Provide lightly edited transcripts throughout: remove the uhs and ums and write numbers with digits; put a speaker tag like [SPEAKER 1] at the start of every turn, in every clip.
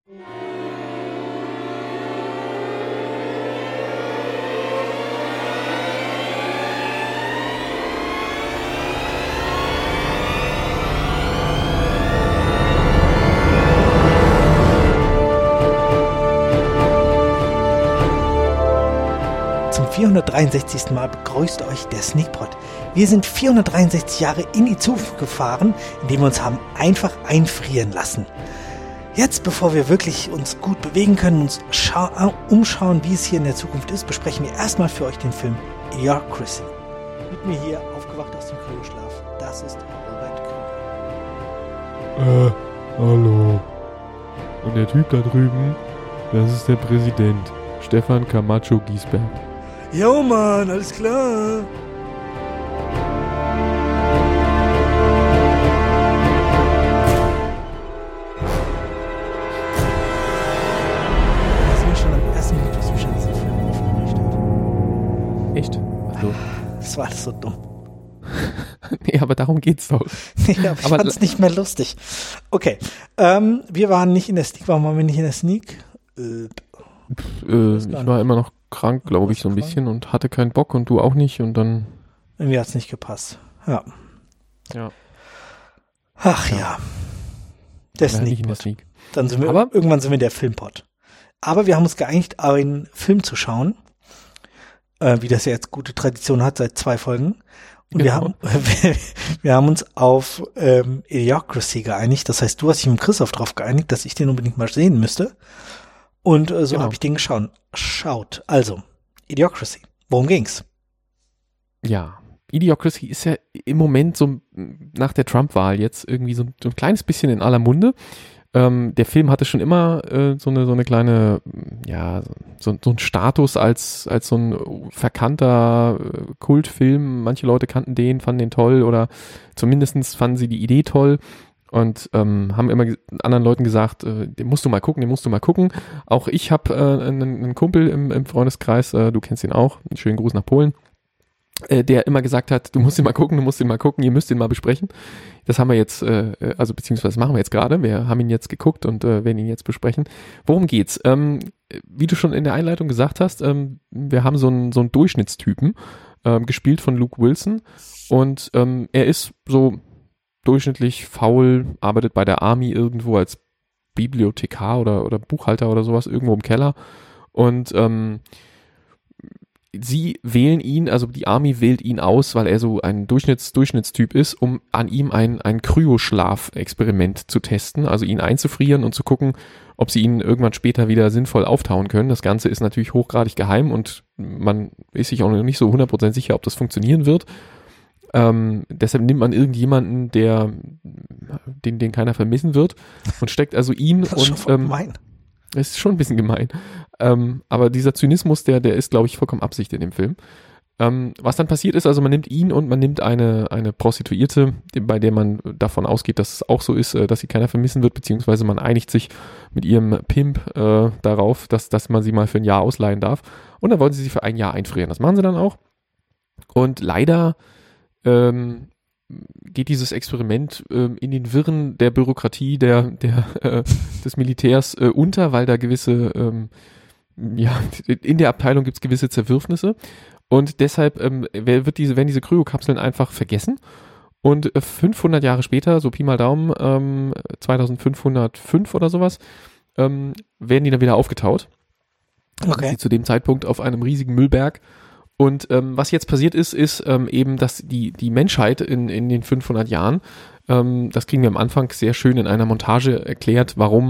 [SPEAKER 1] Zum 463. Mal begrüßt euch der Sneakpot. Wir sind 463 Jahre in die Zukunft gefahren, indem wir uns haben einfach einfrieren lassen. Jetzt, bevor wir wirklich uns gut bewegen können, uns umschauen, wie es hier in der Zukunft ist, besprechen wir erstmal für euch den Film Idiocracy. Mit mir hier, aufgewacht aus dem Kryoschlaf, das ist Robert Krüger.
[SPEAKER 2] Hallo. Und der Typ da drüben, das ist der Präsident, Stefan Camacho Giesberg.
[SPEAKER 1] Jo Mann, alles klar. Das ist mir schon am ersten Mal, was mich an diesen Film aufgeregt hat.
[SPEAKER 2] Echt? Also.
[SPEAKER 1] Das war alles so dumm.
[SPEAKER 2] Nee, aber darum geht's doch.
[SPEAKER 1] Nee, aber ich fand's nicht mehr lustig. Okay, wir waren nicht in der Sneak. Warum waren wir nicht in der Sneak?
[SPEAKER 2] Ich war immer noch krank, glaube ich, so ein bisschen und hatte keinen Bock und du auch nicht und dann...
[SPEAKER 1] Irgendwie hat's nicht gepasst. Ja.
[SPEAKER 2] Ja.
[SPEAKER 1] Ach ja. Der Sneak. Dann sind wir, irgendwann sind wir der Filmpod. Aber wir haben uns geeinigt, einen Film zu schauen, wie das ja jetzt gute Tradition hat, seit 2 Folgen. Und
[SPEAKER 2] genau.
[SPEAKER 1] wir haben uns auf Idiocracy geeinigt. Das heißt, du hast dich mit Christoph drauf geeinigt, dass ich den unbedingt mal sehen müsste. Und so
[SPEAKER 2] Genau.
[SPEAKER 1] habe ich den geschaut. Also, Idiocracy. Worum ging's?
[SPEAKER 2] Ja, Idiocracy ist ja im Moment so nach der Trump-Wahl jetzt irgendwie so ein kleines bisschen in aller Munde. Der Film hatte schon immer so eine kleine, ja, so ein Status als so ein verkannter Kultfilm. Manche Leute kannten den, fanden den toll oder zumindest fanden sie die Idee toll. Und haben immer anderen Leuten gesagt, den musst du mal gucken. Auch ich habe einen Kumpel im Freundeskreis, du kennst ihn auch, einen schönen Gruß nach Polen, der immer gesagt hat, du musst ihn mal gucken, ihr müsst ihn mal besprechen. Das haben wir jetzt, beziehungsweise machen wir jetzt gerade, wir haben ihn jetzt geguckt und werden ihn jetzt besprechen. Worum geht's? Wie du schon in der Einleitung gesagt hast, wir haben so einen Durchschnittstypen, gespielt von Luke Wilson und er ist so durchschnittlich faul, arbeitet bei der Army irgendwo als Bibliothekar oder Buchhalter oder sowas, irgendwo im Keller. Und sie wählen ihn, also die Army wählt ihn aus, weil er so ein Durchschnittstyp ist, um an ihm ein Kryoschlaf-Experiment zu testen, also ihn einzufrieren und zu gucken, ob sie ihn irgendwann später wieder sinnvoll auftauen können. Das Ganze ist natürlich hochgradig geheim und man ist sich auch noch nicht so 100% sicher, ob das funktionieren wird. Deshalb nimmt man irgendjemanden, den keiner vermissen wird und steckt also ihn
[SPEAKER 1] das ist
[SPEAKER 2] und
[SPEAKER 1] schon gemein.
[SPEAKER 2] Es ist schon ein bisschen gemein. Aber dieser Zynismus, der ist, glaube ich, vollkommen Absicht in dem Film. Was dann passiert ist, also man nimmt ihn und man nimmt eine Prostituierte, bei der man davon ausgeht, dass es auch so ist, dass sie keiner vermissen wird, beziehungsweise man einigt sich mit ihrem Pimp darauf, dass man sie mal für ein Jahr ausleihen darf. Und dann wollen sie für ein Jahr einfrieren. Das machen sie dann auch. Und leider geht dieses Experiment in den Wirren der Bürokratie des Militärs unter, weil da gewisse, in der Abteilung gibt es gewisse Zerwürfnisse und deshalb werden diese Kryokapseln einfach vergessen und 500 Jahre später, so Pi mal Daumen, 2505 oder sowas, werden die dann wieder aufgetaut.
[SPEAKER 1] Okay.
[SPEAKER 2] Sie zu dem Zeitpunkt auf einem riesigen Müllberg. Und was jetzt passiert ist eben, dass die Menschheit in den 500 Jahren, das kriegen wir am Anfang sehr schön in einer Montage erklärt, warum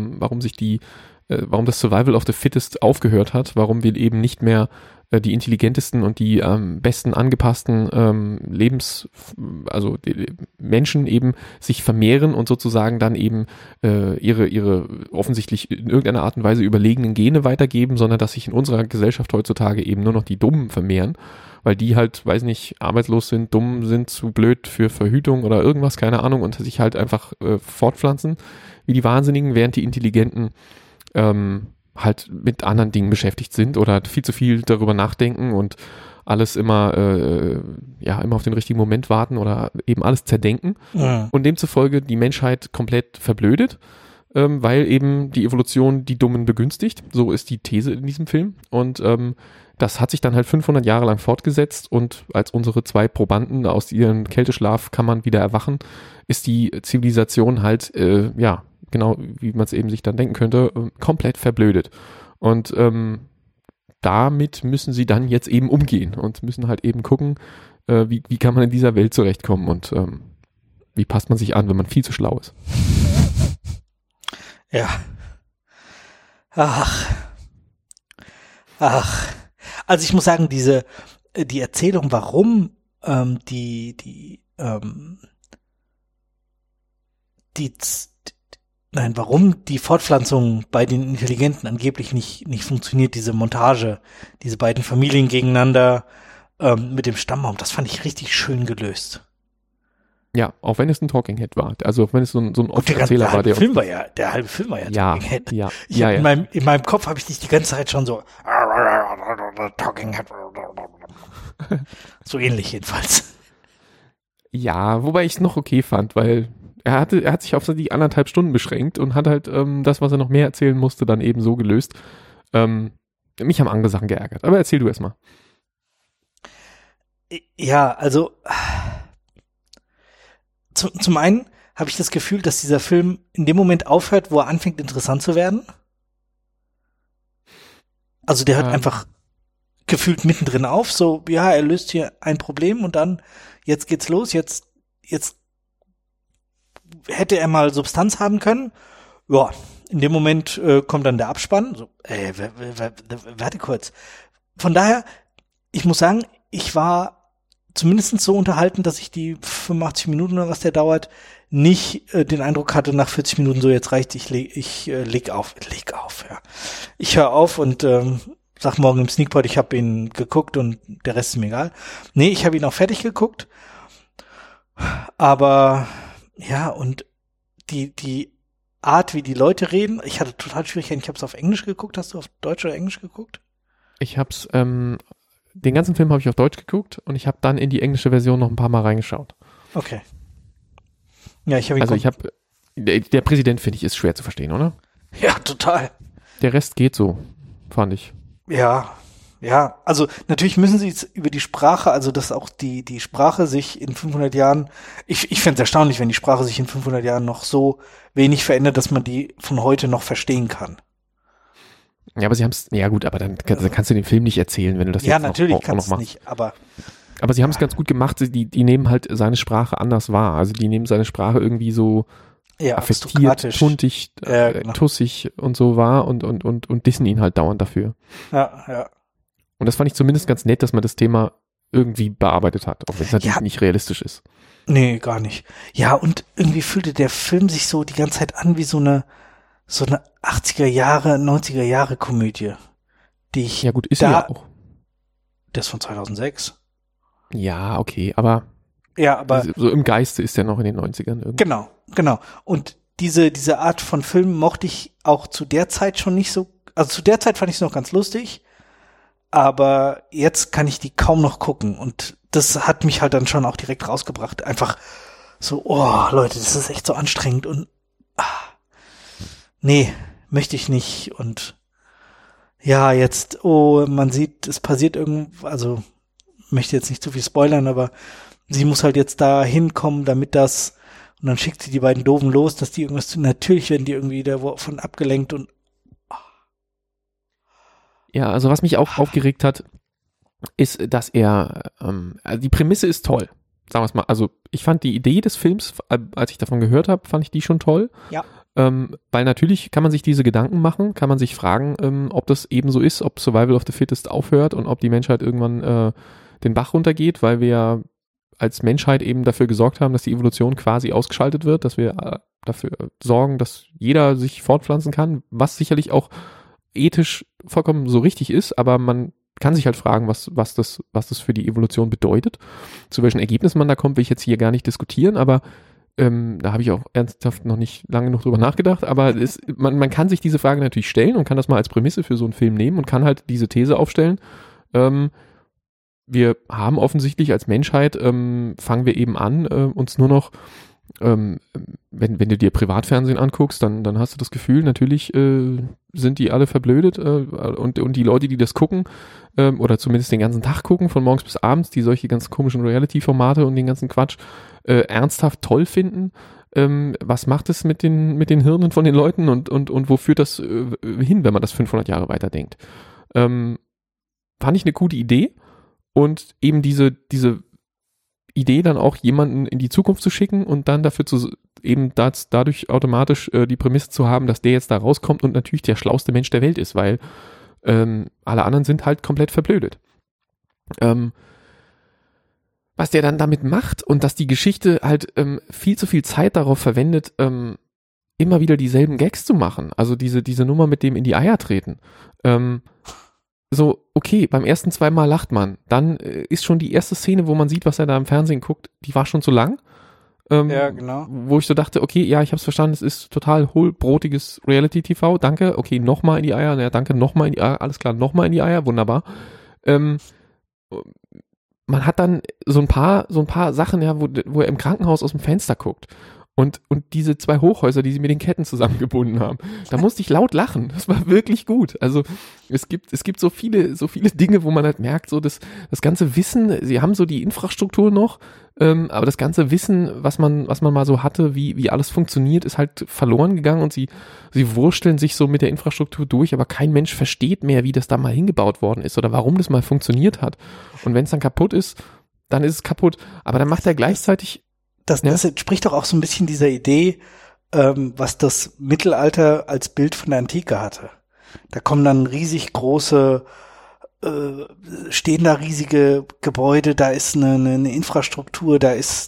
[SPEAKER 2] das Survival of the Fittest aufgehört hat, warum wir eben nicht mehr die intelligentesten und die besten angepassten die Menschen eben sich vermehren und sozusagen dann eben ihre offensichtlich in irgendeiner Art und Weise überlegenen Gene weitergeben, sondern dass sich in unserer Gesellschaft heutzutage eben nur noch die Dummen vermehren, weil die halt, weiß nicht, arbeitslos sind, dumm sind, zu blöd für Verhütung oder irgendwas, keine Ahnung, und sich halt einfach fortpflanzen wie die Wahnsinnigen, während die Intelligenten halt mit anderen Dingen beschäftigt sind oder viel zu viel darüber nachdenken und alles immer auf den richtigen Moment warten oder eben alles zerdenken.
[SPEAKER 1] Ja.
[SPEAKER 2] Und demzufolge die Menschheit komplett verblödet. weil eben die Evolution die Dummen begünstigt. So ist die These in diesem Film. Und das hat sich dann halt 500 Jahre lang fortgesetzt und als unsere 2 Probanden aus ihren Kälteschlafkammern wieder erwachen, ist die Zivilisation halt, genau wie man es eben sich dann denken könnte, komplett verblödet. Und damit müssen sie dann jetzt eben umgehen und müssen halt eben gucken, wie kann man in dieser Welt zurechtkommen und wie passt man sich an, wenn man viel zu schlau ist.
[SPEAKER 1] Ja. Ach. Also ich muss sagen, die Erzählung, warum warum die Fortpflanzung bei den Intelligenten angeblich nicht funktioniert, diese Montage, diese beiden Familien gegeneinander mit dem Stammbaum, das fand ich richtig schön gelöst.
[SPEAKER 2] Ja, auch wenn es ein Talking Head war. Also auch wenn es so ein Erzähler war.
[SPEAKER 1] Der halbe Film war ja Talking Head.
[SPEAKER 2] Ja.
[SPEAKER 1] In meinem Kopf habe ich dich die ganze Zeit schon so Talking Head. So ähnlich jedenfalls.
[SPEAKER 2] Ja, wobei ich es noch okay fand, weil er hat sich auf so die 1,5 Stunden beschränkt und hat halt das, was er noch mehr erzählen musste, dann eben so gelöst. Mich haben andere Sachen geärgert. Aber erzähl du erst mal.
[SPEAKER 1] Ja, also zum einen habe ich das Gefühl, dass dieser Film in dem Moment aufhört, wo er anfängt, interessant zu werden. Also der hört einfach gefühlt mittendrin auf, so, ja, er löst hier ein Problem und dann, jetzt geht's los, jetzt hätte er mal Substanz haben können. Ja, in dem Moment kommt dann der Abspann. So, warte kurz. Von daher, ich muss sagen, ich war zumindest so unterhalten, dass ich die 85 Minuten oder was der dauert, nicht den Eindruck hatte, nach 40 Minuten so, jetzt reicht, ich leg auf, ja. Ich höre auf und sag morgen im Sneakpot, ich habe ihn geguckt und der Rest ist mir egal. Nee, ich habe ihn auch fertig geguckt. Aber ja, und die Art, wie die Leute reden, ich hatte total Schwierigkeiten, ich habe es auf Englisch geguckt. Hast du auf Deutsch oder Englisch geguckt?
[SPEAKER 2] Ich hab's, den ganzen Film habe ich auf Deutsch geguckt und ich habe dann in die englische Version noch ein paar Mal reingeschaut.
[SPEAKER 1] Okay. Ja, ich habe ihn
[SPEAKER 2] der Präsident, finde ich, ist schwer zu verstehen, oder?
[SPEAKER 1] Ja, total.
[SPEAKER 2] Der Rest geht so, fand ich.
[SPEAKER 1] Ja, also natürlich müssen sie jetzt über die Sprache, also dass auch die Sprache sich in 500 Jahren, ich fände es erstaunlich, wenn die Sprache sich in 500 Jahren noch so wenig verändert, dass man die von heute noch verstehen kann.
[SPEAKER 2] Ja, aber sie haben es, ja gut, aber dann kannst du den Film nicht erzählen, wenn du das
[SPEAKER 1] ja,
[SPEAKER 2] jetzt
[SPEAKER 1] natürlich
[SPEAKER 2] auch noch machst.
[SPEAKER 1] Nicht, aber
[SPEAKER 2] sie haben es ganz gut gemacht, die nehmen halt seine Sprache anders wahr, also die nehmen seine Sprache irgendwie so affektiert, tuntig, genau. Tussig und so wahr und dissen ihn halt dauernd dafür.
[SPEAKER 1] Ja.
[SPEAKER 2] Und das fand ich zumindest ganz nett, dass man das Thema irgendwie bearbeitet hat, auch wenn es natürlich nicht realistisch ist.
[SPEAKER 1] Nee, gar nicht. Ja, und irgendwie fühlte der Film sich so die ganze Zeit an wie so eine 80er Jahre, 90er Jahre Komödie, die ich
[SPEAKER 2] ja gut, ist ja auch.
[SPEAKER 1] Das von 2006.
[SPEAKER 2] Ja, okay, aber so im Geiste ist der noch in den 90ern irgendwie.
[SPEAKER 1] Genau. Und diese Art von Film mochte ich auch zu der Zeit schon nicht so, also zu der Zeit fand ich es noch ganz lustig, aber jetzt kann ich die kaum noch gucken und das hat mich halt dann schon auch direkt rausgebracht. Einfach so, oh Leute, das ist echt so anstrengend und nee, möchte ich nicht und ja, jetzt, man sieht, es passiert also möchte jetzt nicht zu viel spoilern, aber sie muss halt jetzt da hinkommen, damit das, und dann schickt sie die beiden Doofen los, dass die irgendwas tun. Natürlich werden die irgendwie davon abgelenkt und
[SPEAKER 2] ja, also was mich auch aufgeregt hat, ist, dass die Prämisse ist toll, sagen wir es mal. Also ich fand die Idee des Films, als ich davon gehört habe, fand ich die schon toll.
[SPEAKER 1] Ja.
[SPEAKER 2] Weil natürlich kann man sich diese Gedanken machen, kann man sich fragen, ob das eben so ist, ob Survival of the Fittest aufhört und ob die Menschheit irgendwann den Bach runtergeht, weil wir ja als Menschheit eben dafür gesorgt haben, dass die Evolution quasi ausgeschaltet wird, dass wir dafür sorgen, dass jeder sich fortpflanzen kann, was sicherlich auch ethisch vollkommen so richtig ist, aber man kann sich halt fragen, was das für die Evolution bedeutet. Zu welchen Ergebnissen man da kommt, will ich jetzt hier gar nicht diskutieren, aber da habe ich auch ernsthaft noch nicht lange genug drüber nachgedacht, aber man kann sich diese Frage natürlich stellen und kann das mal als Prämisse für so einen Film nehmen und kann halt diese These aufstellen, wir haben offensichtlich als Menschheit, fangen wir eben an, uns nur noch wenn du dir Privatfernsehen anguckst, dann hast du das Gefühl, natürlich sind die alle verblödet und die Leute, die das gucken, oder zumindest den ganzen Tag gucken, von morgens bis abends, die solche ganz komischen Reality-Formate und den ganzen Quatsch ernsthaft toll finden. Was macht es mit den Hirnen von den Leuten und wo führt das hin, wenn man das 500 Jahre weiterdenkt? Fand ich eine gute Idee und eben diese Idee dann auch jemanden in die Zukunft zu schicken und dann dafür dadurch automatisch die Prämisse zu haben, dass der jetzt da rauskommt und natürlich der schlauste Mensch der Welt ist, weil alle anderen sind halt komplett verblödet. Was der dann damit macht und dass die Geschichte halt viel zu viel Zeit darauf verwendet, immer wieder dieselben Gags zu machen. Also diese Nummer mit dem in die Eier treten. So, okay, beim ersten 2 Mal lacht man. Dann ist schon die erste Szene, wo man sieht, was er da im Fernsehen guckt, die war schon zu lang.
[SPEAKER 1] Ja, genau.
[SPEAKER 2] Wo ich so dachte, okay, ja, ich hab's verstanden, es ist total hohlbrotiges Reality-TV, danke, okay, nochmal in die Eier, ja, danke, nochmal in die Eier, alles klar, nochmal in die Eier, wunderbar. Man hat dann so ein paar Sachen, ja, wo er im Krankenhaus aus dem Fenster guckt. Und diese 2 Hochhäuser, die sie mit den Ketten zusammengebunden haben, da musste ich laut lachen. Das war wirklich gut. Also es gibt so viele Dinge, wo man halt merkt, so das ganze Wissen, sie haben so die Infrastruktur noch, aber das ganze Wissen, was man mal so hatte, wie alles funktioniert, ist halt verloren gegangen und sie wursteln sich so mit der Infrastruktur durch, aber kein Mensch versteht mehr, wie das da mal hingebaut worden ist oder warum das mal funktioniert hat. Und wenn es dann kaputt ist, dann ist es kaputt. Aber dann macht er gleichzeitig
[SPEAKER 1] Das entspricht doch auch so ein bisschen dieser Idee, was das Mittelalter als Bild von der Antike hatte. Da kommen dann riesig große, stehen da riesige Gebäude, da ist eine Infrastruktur, da ist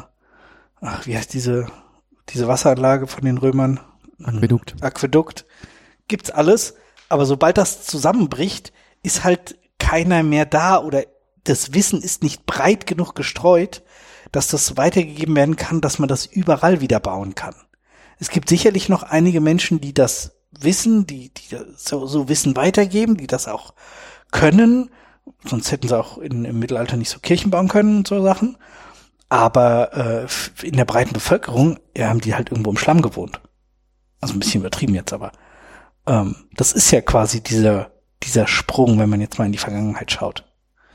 [SPEAKER 1] wie heißt diese Wasseranlage von den Römern? Aquädukt. Gibt's alles, aber sobald das zusammenbricht, ist halt keiner mehr da oder das Wissen ist nicht breit genug gestreut, dass das weitergegeben werden kann, dass man das überall wieder bauen kann. Es gibt sicherlich noch einige Menschen, die das wissen, die so Wissen weitergeben, die das auch können. Sonst hätten sie auch im Mittelalter nicht so Kirchen bauen können und so Sachen. Aber in der breiten Bevölkerung haben die halt irgendwo im Schlamm gewohnt. Also ein bisschen übertrieben jetzt, aber das ist ja quasi dieser Sprung, wenn man jetzt mal in die Vergangenheit schaut.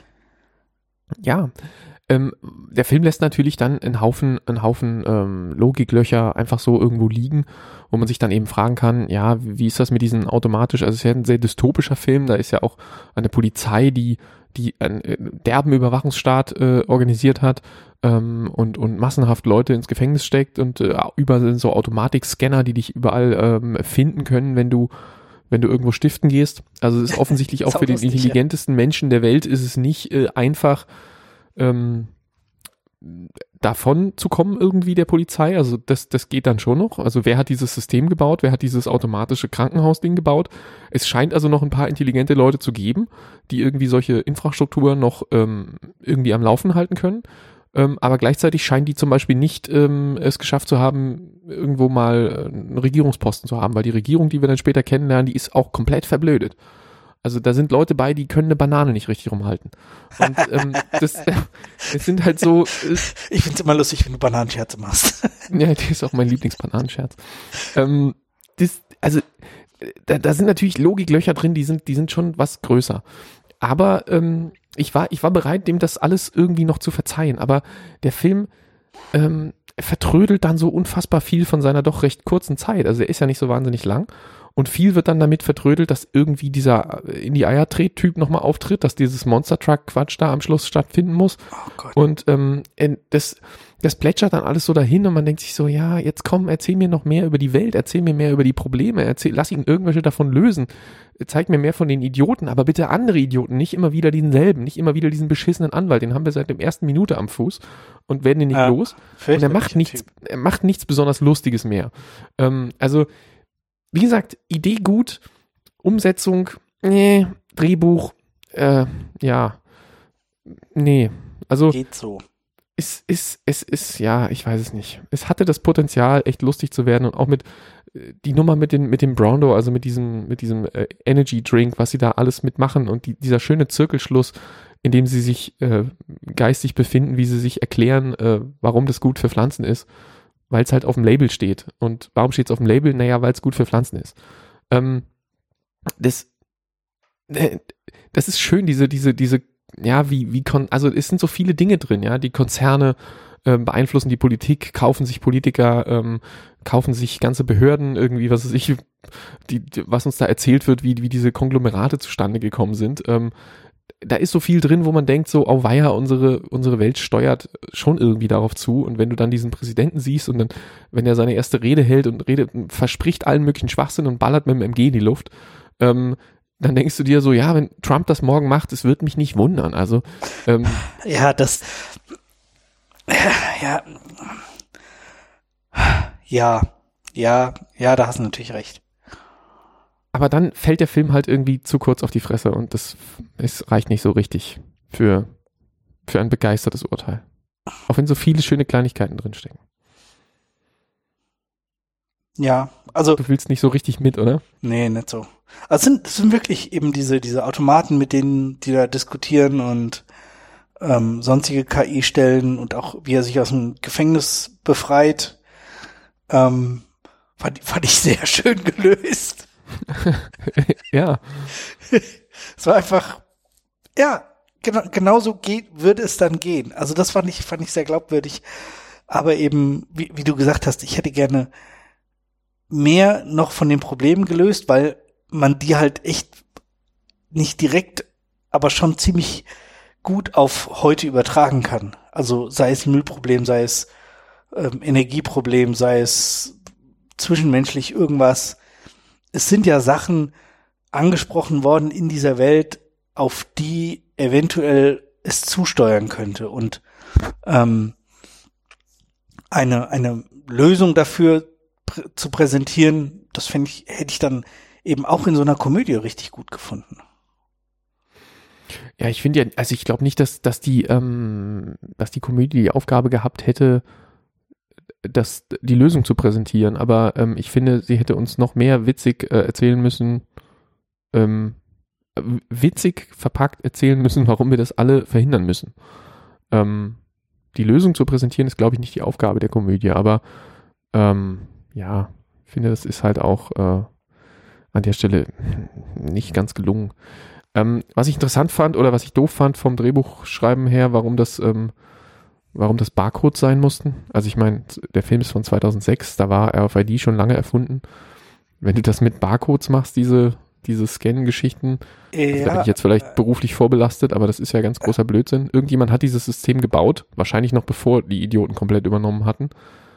[SPEAKER 2] Ja, der Film lässt natürlich dann einen Haufen Logiklöcher einfach so irgendwo liegen, wo man sich dann eben fragen kann, ja, wie ist das mit diesen automatisch, also es ist ja ein sehr dystopischer Film, da ist ja auch eine Polizei, die einen derben Überwachungsstaat organisiert hat und massenhaft Leute ins Gefängnis steckt und überall sind so Automatikscanner, die dich überall finden können, wenn du irgendwo stiften gehst. Also es ist offensichtlich auch für den intelligentesten Menschen der Welt ist es nicht einfach davon zu kommen irgendwie der Polizei, also das geht dann schon noch, also wer hat dieses System gebaut, wer hat dieses automatische Krankenhausding gebaut, es scheint also noch ein paar intelligente Leute zu geben, die irgendwie solche Infrastrukturen noch irgendwie am Laufen halten können, aber gleichzeitig scheinen die zum Beispiel nicht es geschafft zu haben, irgendwo mal einen Regierungsposten zu haben, weil die Regierung, die wir dann später kennenlernen, die ist auch komplett verblödet. Also da sind Leute bei, die können eine Banane nicht richtig rumhalten. Und das sind halt so...
[SPEAKER 1] ich find's immer lustig, wenn du Bananenscherze machst.
[SPEAKER 2] Ja, das ist auch mein Lieblingsbananenscherz. Da sind natürlich Logiklöcher drin, die sind schon was größer. Aber ich war bereit, dem das alles irgendwie noch zu verzeihen. Aber der Film vertrödelt dann so unfassbar viel von seiner doch recht kurzen Zeit. Also er ist ja nicht so wahnsinnig lang. Und viel wird dann damit vertrödelt, dass irgendwie dieser in die Eier Typ nochmal auftritt, dass dieses Monster Truck Quatsch da am Schluss stattfinden muss.
[SPEAKER 1] Oh Gott.
[SPEAKER 2] Und das plätschert dann alles so dahin und man denkt sich so, ja, jetzt komm, erzähl mir noch mehr über die Welt, erzähl mir mehr über die Probleme, lass ihn irgendwelche davon lösen, zeig mir mehr von den Idioten, aber bitte andere Idioten, nicht immer wieder denselben, nicht immer wieder diesen beschissenen Anwalt, den haben wir seit der ersten Minute am Fuß und werden ihn nicht los. Und er macht nichts besonders Lustiges mehr. Also wie gesagt, Idee gut, Umsetzung, Drehbuch, also
[SPEAKER 1] geht so.
[SPEAKER 2] Es ist, ja, ich weiß es nicht. Es hatte das Potenzial, echt lustig zu werden und auch mit die Nummer mit dem Brando, also mit diesem Energy Drink, was sie da alles mitmachen und dieser schöne Zirkelschluss, in dem sie sich geistig befinden, wie sie sich erklären, warum das gut für Pflanzen ist. weil es halt auf dem Label steht. Und warum steht es auf dem Label? Naja, weil es gut für Pflanzen ist. Das ist schön, diese, ja, also es sind so viele Dinge drin, ja, die Konzerne beeinflussen die Politik, kaufen sich Politiker, kaufen sich ganze Behörden irgendwie, was weiß ich, was uns da erzählt wird, wie diese Konglomerate zustande gekommen sind. Da ist so viel drin, wo man denkt so, auweia, unsere Welt steuert schon irgendwie darauf zu. Und wenn du dann diesen Präsidenten siehst und dann, wenn er seine erste Rede hält und verspricht allen möglichen Schwachsinn und ballert mit dem MG in die Luft, dann denkst du dir so, ja, wenn Trump das morgen macht, es wird mich nicht wundern. Also
[SPEAKER 1] ja, da hast du natürlich recht.
[SPEAKER 2] Aber dann fällt der Film halt irgendwie zu kurz auf die Fresse und es reicht nicht so richtig für ein begeistertes Urteil. Auch wenn so viele schöne Kleinigkeiten drinstecken.
[SPEAKER 1] Ja, also.
[SPEAKER 2] Du fühlst nicht so richtig mit, oder?
[SPEAKER 1] Nee, nicht so. Also es sind wirklich eben diese Automaten, mit denen die da diskutieren und sonstige KI-Stellen und auch wie er sich aus dem Gefängnis befreit, fand ich sehr schön gelöst.
[SPEAKER 2] Ja.
[SPEAKER 1] Es war einfach, ja, genauso würde es dann gehen. Also das fand ich sehr glaubwürdig. Aber eben, wie du gesagt hast, ich hätte gerne mehr noch von den Problemen gelöst, weil man die halt echt nicht direkt, aber schon ziemlich gut auf heute übertragen kann. Also sei es Müllproblem, sei es Energieproblem, sei es zwischenmenschlich irgendwas. Es sind ja Sachen angesprochen worden in dieser Welt, auf die eventuell es zusteuern könnte. Und eine Lösung dafür zu präsentieren, das hätte ich dann eben auch in so einer Komödie richtig gut gefunden.
[SPEAKER 2] Ja, ich finde ja, also ich glaube nicht, dass die Komödie die Aufgabe gehabt hätte, die Lösung zu präsentieren, aber ich finde, sie hätte uns noch mehr witzig erzählen müssen, witzig verpackt erzählen müssen, warum wir das alle verhindern müssen. Die Lösung zu präsentieren ist, glaube ich, nicht die Aufgabe der Komödie, aber ja, ich finde, das ist halt auch an der Stelle nicht ganz gelungen. Was ich interessant fand oder was ich doof fand vom Drehbuchschreiben her, warum das Barcodes sein mussten. Also ich meine, der Film ist von 2006, da war RFID schon lange erfunden. Wenn du das mit Barcodes machst, diese Scan-Geschichten, also da bin ich jetzt vielleicht beruflich vorbelastet, aber das ist ja ganz großer Blödsinn. Irgendjemand hat dieses System gebaut, wahrscheinlich noch bevor die Idioten komplett übernommen hatten.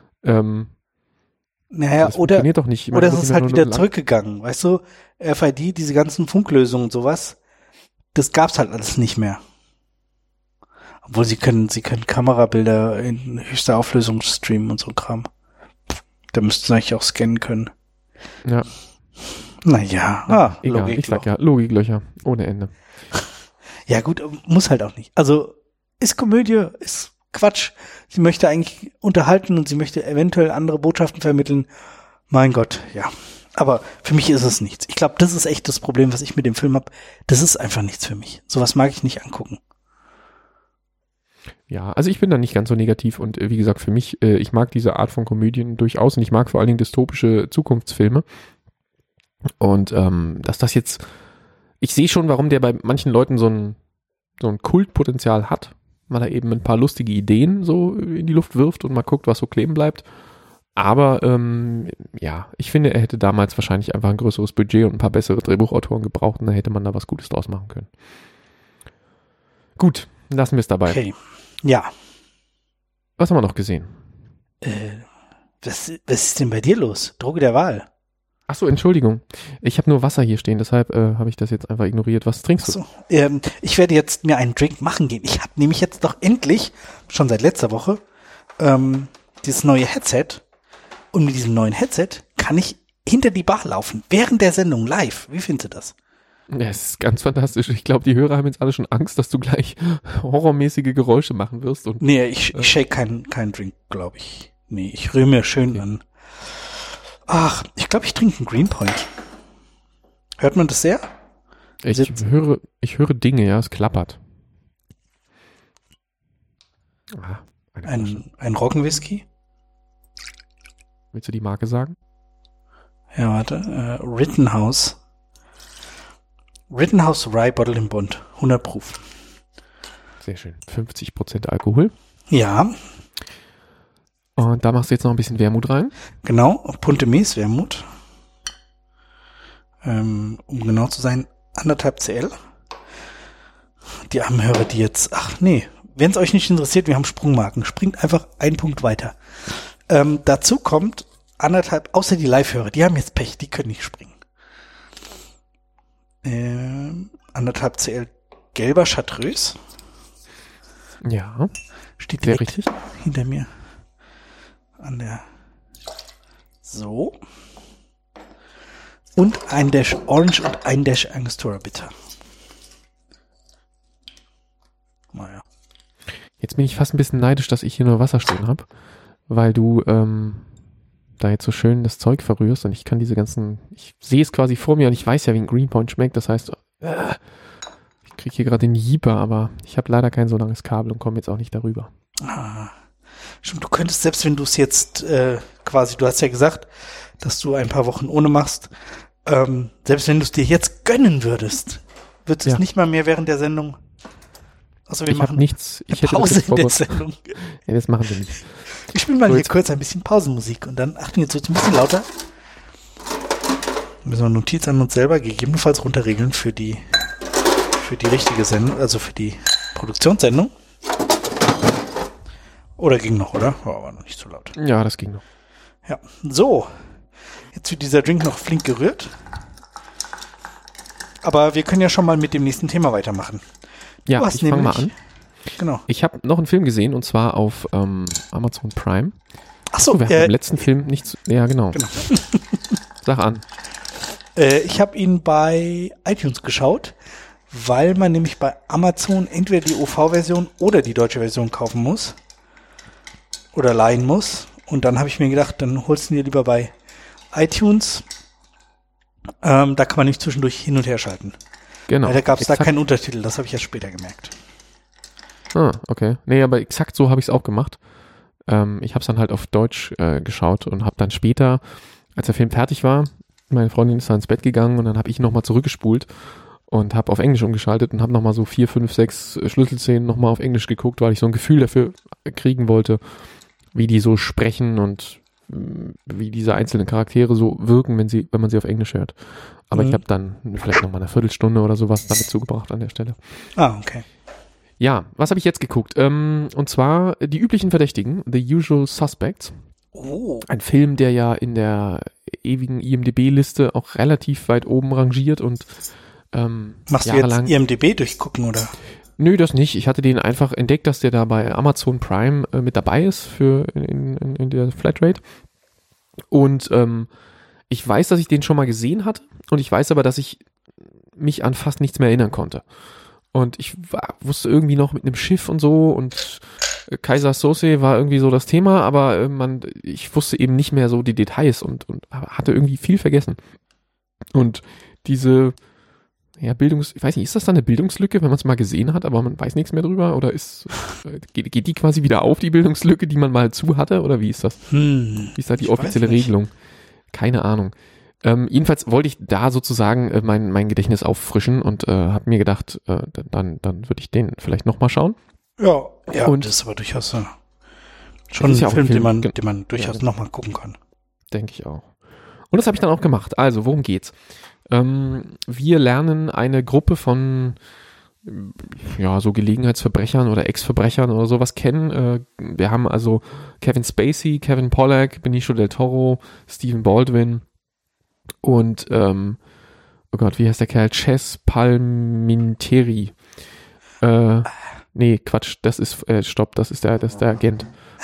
[SPEAKER 1] Naja,
[SPEAKER 2] das funktioniert doch nicht.
[SPEAKER 1] Oder es ist halt wieder zurückgegangen, weißt du? RFID, diese ganzen Funklösungen und sowas, das gab's halt alles nicht mehr. Obwohl sie können Kamerabilder in höchster Auflösung streamen und so ein Kram. Da müssten sie eigentlich auch scannen können.
[SPEAKER 2] Ja.
[SPEAKER 1] Naja,
[SPEAKER 2] egal, ich sag ja, Logiklöcher ohne Ende.
[SPEAKER 1] Ja gut, muss halt auch nicht. Also ist Komödie, ist Quatsch. Sie möchte eigentlich unterhalten und sie möchte eventuell andere Botschaften vermitteln. Mein Gott, ja. Aber für mich ist es nichts. Ich glaube, das ist echt das Problem, was ich mit dem Film habe. Das ist einfach nichts für mich. Sowas mag ich nicht angucken.
[SPEAKER 2] Ja, also ich bin da nicht ganz so negativ und wie gesagt, für mich, ich mag diese Art von Komödien durchaus und ich mag vor allen Dingen dystopische Zukunftsfilme. Und dass das jetzt, ich sehe schon, warum der bei manchen Leuten so ein Kultpotenzial hat, weil er eben ein paar lustige Ideen so in die Luft wirft und mal guckt, was so kleben bleibt. Aber ja, ich finde, er hätte damals wahrscheinlich einfach ein größeres Budget und ein paar bessere Drehbuchautoren gebraucht und dann hätte man da was Gutes draus machen können. Gut, lassen wir es dabei.
[SPEAKER 1] Okay, ja.
[SPEAKER 2] Was haben wir noch gesehen?
[SPEAKER 1] Was ist denn bei dir los? Droge der Wahl.
[SPEAKER 2] Ach so, Entschuldigung. Ich habe nur Wasser hier stehen, deshalb habe ich das jetzt einfach ignoriert. Was trinkst du?
[SPEAKER 1] Ich werde jetzt mir einen Drink machen gehen. Ich habe nämlich jetzt doch endlich, schon seit letzter Woche, dieses neue Headset. Und mit diesem neuen Headset kann ich hinter die Bar laufen, während der Sendung live. Wie findest du das?
[SPEAKER 2] Ja, es ist ganz fantastisch. Ich glaube, die Hörer haben jetzt alle schon Angst, dass du gleich horrormäßige Geräusche machen wirst. Und,
[SPEAKER 1] nee, ich shake keinen Drink, glaube ich. Nee, ich rühre mir schön an. Ach, ich glaube, ich trinke einen Greenpoint. Hört man das sehr?
[SPEAKER 2] Ich höre Dinge, ja, es klappert.
[SPEAKER 1] Ein Roggenwhisky?
[SPEAKER 2] Willst du die Marke sagen?
[SPEAKER 1] Ja, warte. Rittenhouse. Rittenhouse Rye Bottle in Bond. 100 Proof.
[SPEAKER 2] Sehr schön. 50% Alkohol.
[SPEAKER 1] Ja.
[SPEAKER 2] Und da machst du jetzt noch ein bisschen Wermut rein.
[SPEAKER 1] Genau. Puntemes Wermut. Um genau zu sein, 1,5 CL. Die armen Hörer, die jetzt, wenn es euch nicht interessiert, wir haben Sprungmarken. Springt einfach einen Punkt weiter. Dazu kommt 1,5, außer die Live-Hörer, die haben jetzt Pech, die können nicht springen. 1,5 CL gelber Chartreuse.
[SPEAKER 2] Ja.
[SPEAKER 1] Steht
[SPEAKER 2] sehr
[SPEAKER 1] direkt
[SPEAKER 2] richtig
[SPEAKER 1] hinter mir. So. Und ein Dash Orange und ein Dash Angostura Bitter. Naja.
[SPEAKER 2] Jetzt bin ich fast ein bisschen neidisch, dass ich hier nur Wasser stehen habe, weil du da jetzt so schön das Zeug verrührst und ich kann ich sehe es quasi vor mir und ich weiß ja, wie ein Greenpoint schmeckt, das heißt, ich kriege hier gerade den Jeeper, aber ich habe leider kein so langes Kabel und komme jetzt auch nicht darüber.
[SPEAKER 1] Stimmt, du könntest, selbst wenn du es jetzt du hast ja gesagt, dass du ein paar Wochen ohne machst, selbst wenn du es dir jetzt gönnen würdest, wird es nicht mal mehr während der Sendung. Also wir machen
[SPEAKER 2] nichts. Ich hätte
[SPEAKER 1] Pause in der Sendung.
[SPEAKER 2] Ja, das machen wir nicht.
[SPEAKER 1] Ich spiele mal hier kurz ein bisschen Pausenmusik und dann, Achtung, jetzt wird es ein bisschen lauter. Müssen wir Notiz an uns selber gegebenenfalls runterregeln für die richtige Sendung, also für die Produktionssendung. Oder ging noch, oder? War noch nicht so laut.
[SPEAKER 2] Ja, das ging noch.
[SPEAKER 1] Ja, so. Jetzt wird dieser Drink noch flink gerührt. Aber wir können ja schon mal mit dem nächsten Thema weitermachen.
[SPEAKER 2] Ja, ich fange mal an.
[SPEAKER 1] Genau.
[SPEAKER 2] Ich habe noch einen Film gesehen und zwar auf Amazon Prime.
[SPEAKER 1] Ach so,
[SPEAKER 2] wir haben im letzten Film nichts. Ja, genau. Sag an.
[SPEAKER 1] Ich habe ihn bei iTunes geschaut, weil man nämlich bei Amazon entweder die OV-Version oder die deutsche Version kaufen muss. Oder leihen muss. Und dann habe ich mir gedacht, dann holst du dir lieber bei iTunes. Da kann man nicht zwischendurch hin und her schalten.
[SPEAKER 2] Genau.
[SPEAKER 1] Weil da gab es da keinen Untertitel, das habe ich erst später gemerkt.
[SPEAKER 2] Okay. Nee, aber exakt so habe ich es auch gemacht. Ich habe es dann halt auf Deutsch geschaut und habe dann später, als der Film fertig war, meine Freundin ist dann ins Bett gegangen und dann habe ich nochmal zurückgespult und habe auf Englisch umgeschaltet und habe nochmal so 4, 5, 6 Schlüsselszenen nochmal auf Englisch geguckt, weil ich so ein Gefühl dafür kriegen wollte, wie die so sprechen und wie diese einzelnen Charaktere so wirken, wenn man sie auf Englisch hört. Aber ich habe dann vielleicht nochmal eine Viertelstunde oder sowas damit zugebracht an der Stelle.
[SPEAKER 1] Okay.
[SPEAKER 2] Ja, was habe ich jetzt geguckt? Und zwar die üblichen Verdächtigen, The Usual Suspects.
[SPEAKER 1] Oh.
[SPEAKER 2] Ein Film, der ja in der ewigen IMDb-Liste auch relativ weit oben rangiert und
[SPEAKER 1] machst du jetzt IMDb durchgucken, oder?
[SPEAKER 2] Nö, das nicht. Ich hatte den einfach entdeckt, dass der da bei Amazon Prime mit dabei ist für in der Flatrate. Und ich weiß, dass ich den schon mal gesehen hatte und ich weiß aber, dass ich mich an fast nichts mehr erinnern konnte. Und ich wusste irgendwie noch mit einem Schiff und so und Kaiser Sose war irgendwie so das Thema, aber ich wusste eben nicht mehr so die Details und hatte irgendwie viel vergessen. Und diese ich weiß nicht, ist das dann eine Bildungslücke, wenn man es mal gesehen hat, aber man weiß nichts mehr drüber? Oder geht die quasi wieder auf, die Bildungslücke, die man mal zu hatte? Oder wie ist das? Wie ist da die offizielle Regelung? Keine Ahnung. Jedenfalls wollte ich da sozusagen mein Gedächtnis auffrischen und habe mir gedacht, dann würde ich den vielleicht nochmal schauen.
[SPEAKER 1] Ja,
[SPEAKER 2] und
[SPEAKER 1] das ist aber durchaus schon ein Film, den man durchaus nochmal gucken kann.
[SPEAKER 2] Denke ich auch. Und das habe ich dann auch gemacht. Also, worum geht's? Wir lernen eine Gruppe von so Gelegenheitsverbrechern oder Ex-Verbrechern oder sowas kennen. Wir haben also Kevin Spacey, Kevin Pollak, Benicio del Toro, Stephen Baldwin und oh Gott, wie heißt der Kerl? Chess Palminteri. Nee, Quatsch, das ist der Agent.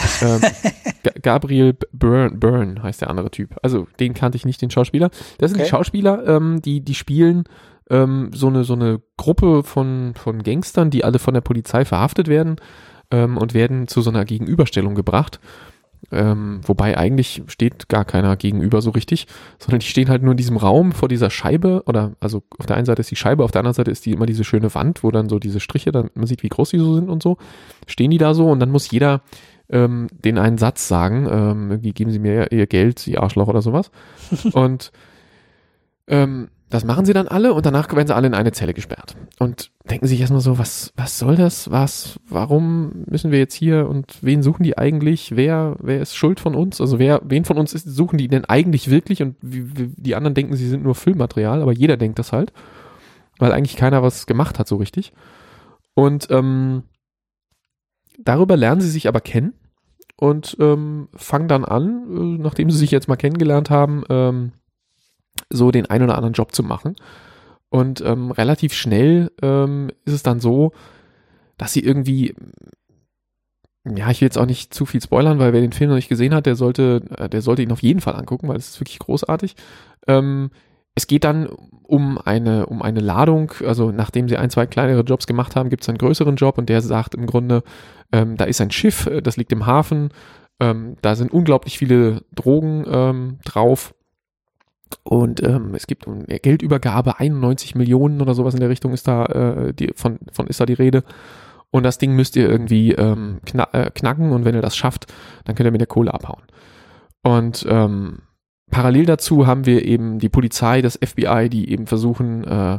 [SPEAKER 2] Gabriel Byrne heißt der andere Typ. Also den kannte ich nicht, den Schauspieler. Das sind die Schauspieler, die spielen so eine Gruppe von Gangstern, die alle von der Polizei verhaftet werden und werden zu so einer Gegenüberstellung gebracht. Wobei eigentlich steht gar keiner gegenüber so richtig, sondern die stehen halt nur in diesem Raum vor dieser Scheibe also auf der einen Seite ist die Scheibe, auf der anderen Seite ist die immer diese schöne Wand, wo dann so diese Striche, damit man sieht, wie groß die so sind und so, stehen die da so und dann muss jeder den einen Satz sagen, irgendwie geben Sie mir Ihr Geld, Sie Arschloch oder sowas. Und das machen sie dann alle und danach werden sie alle in eine Zelle gesperrt. Und denken sich erstmal so, was soll das? Warum müssen wir jetzt hier und wen suchen die eigentlich? Wer ist schuld von uns? Also wen von uns suchen die denn eigentlich wirklich? Und die anderen denken, sie sind nur Füllmaterial, aber jeder denkt das halt, weil eigentlich keiner was gemacht hat so richtig. Und darüber lernen sie sich aber kennen und fangen dann an, nachdem sie sich jetzt mal kennengelernt haben, so den ein oder anderen Job zu machen. Und relativ schnell ist es dann so, dass sie irgendwie, ja, ich will jetzt auch nicht zu viel spoilern, weil wer den Film noch nicht gesehen hat, der sollte ihn auf jeden Fall angucken, weil es ist wirklich großartig. Es geht dann um eine Ladung, also nachdem sie 1, 2 kleinere Jobs gemacht haben, gibt es einen größeren Job und der sagt im Grunde, da ist ein Schiff, das liegt im Hafen, da sind unglaublich viele Drogen drauf. Und es gibt eine Geldübergabe, 91 Millionen oder sowas in der Richtung ist da ist da die Rede. Und das Ding müsst ihr irgendwie knacken und wenn ihr das schafft, dann könnt ihr mit der Kohle abhauen. Und parallel dazu haben wir eben die Polizei, das FBI, die eben versuchen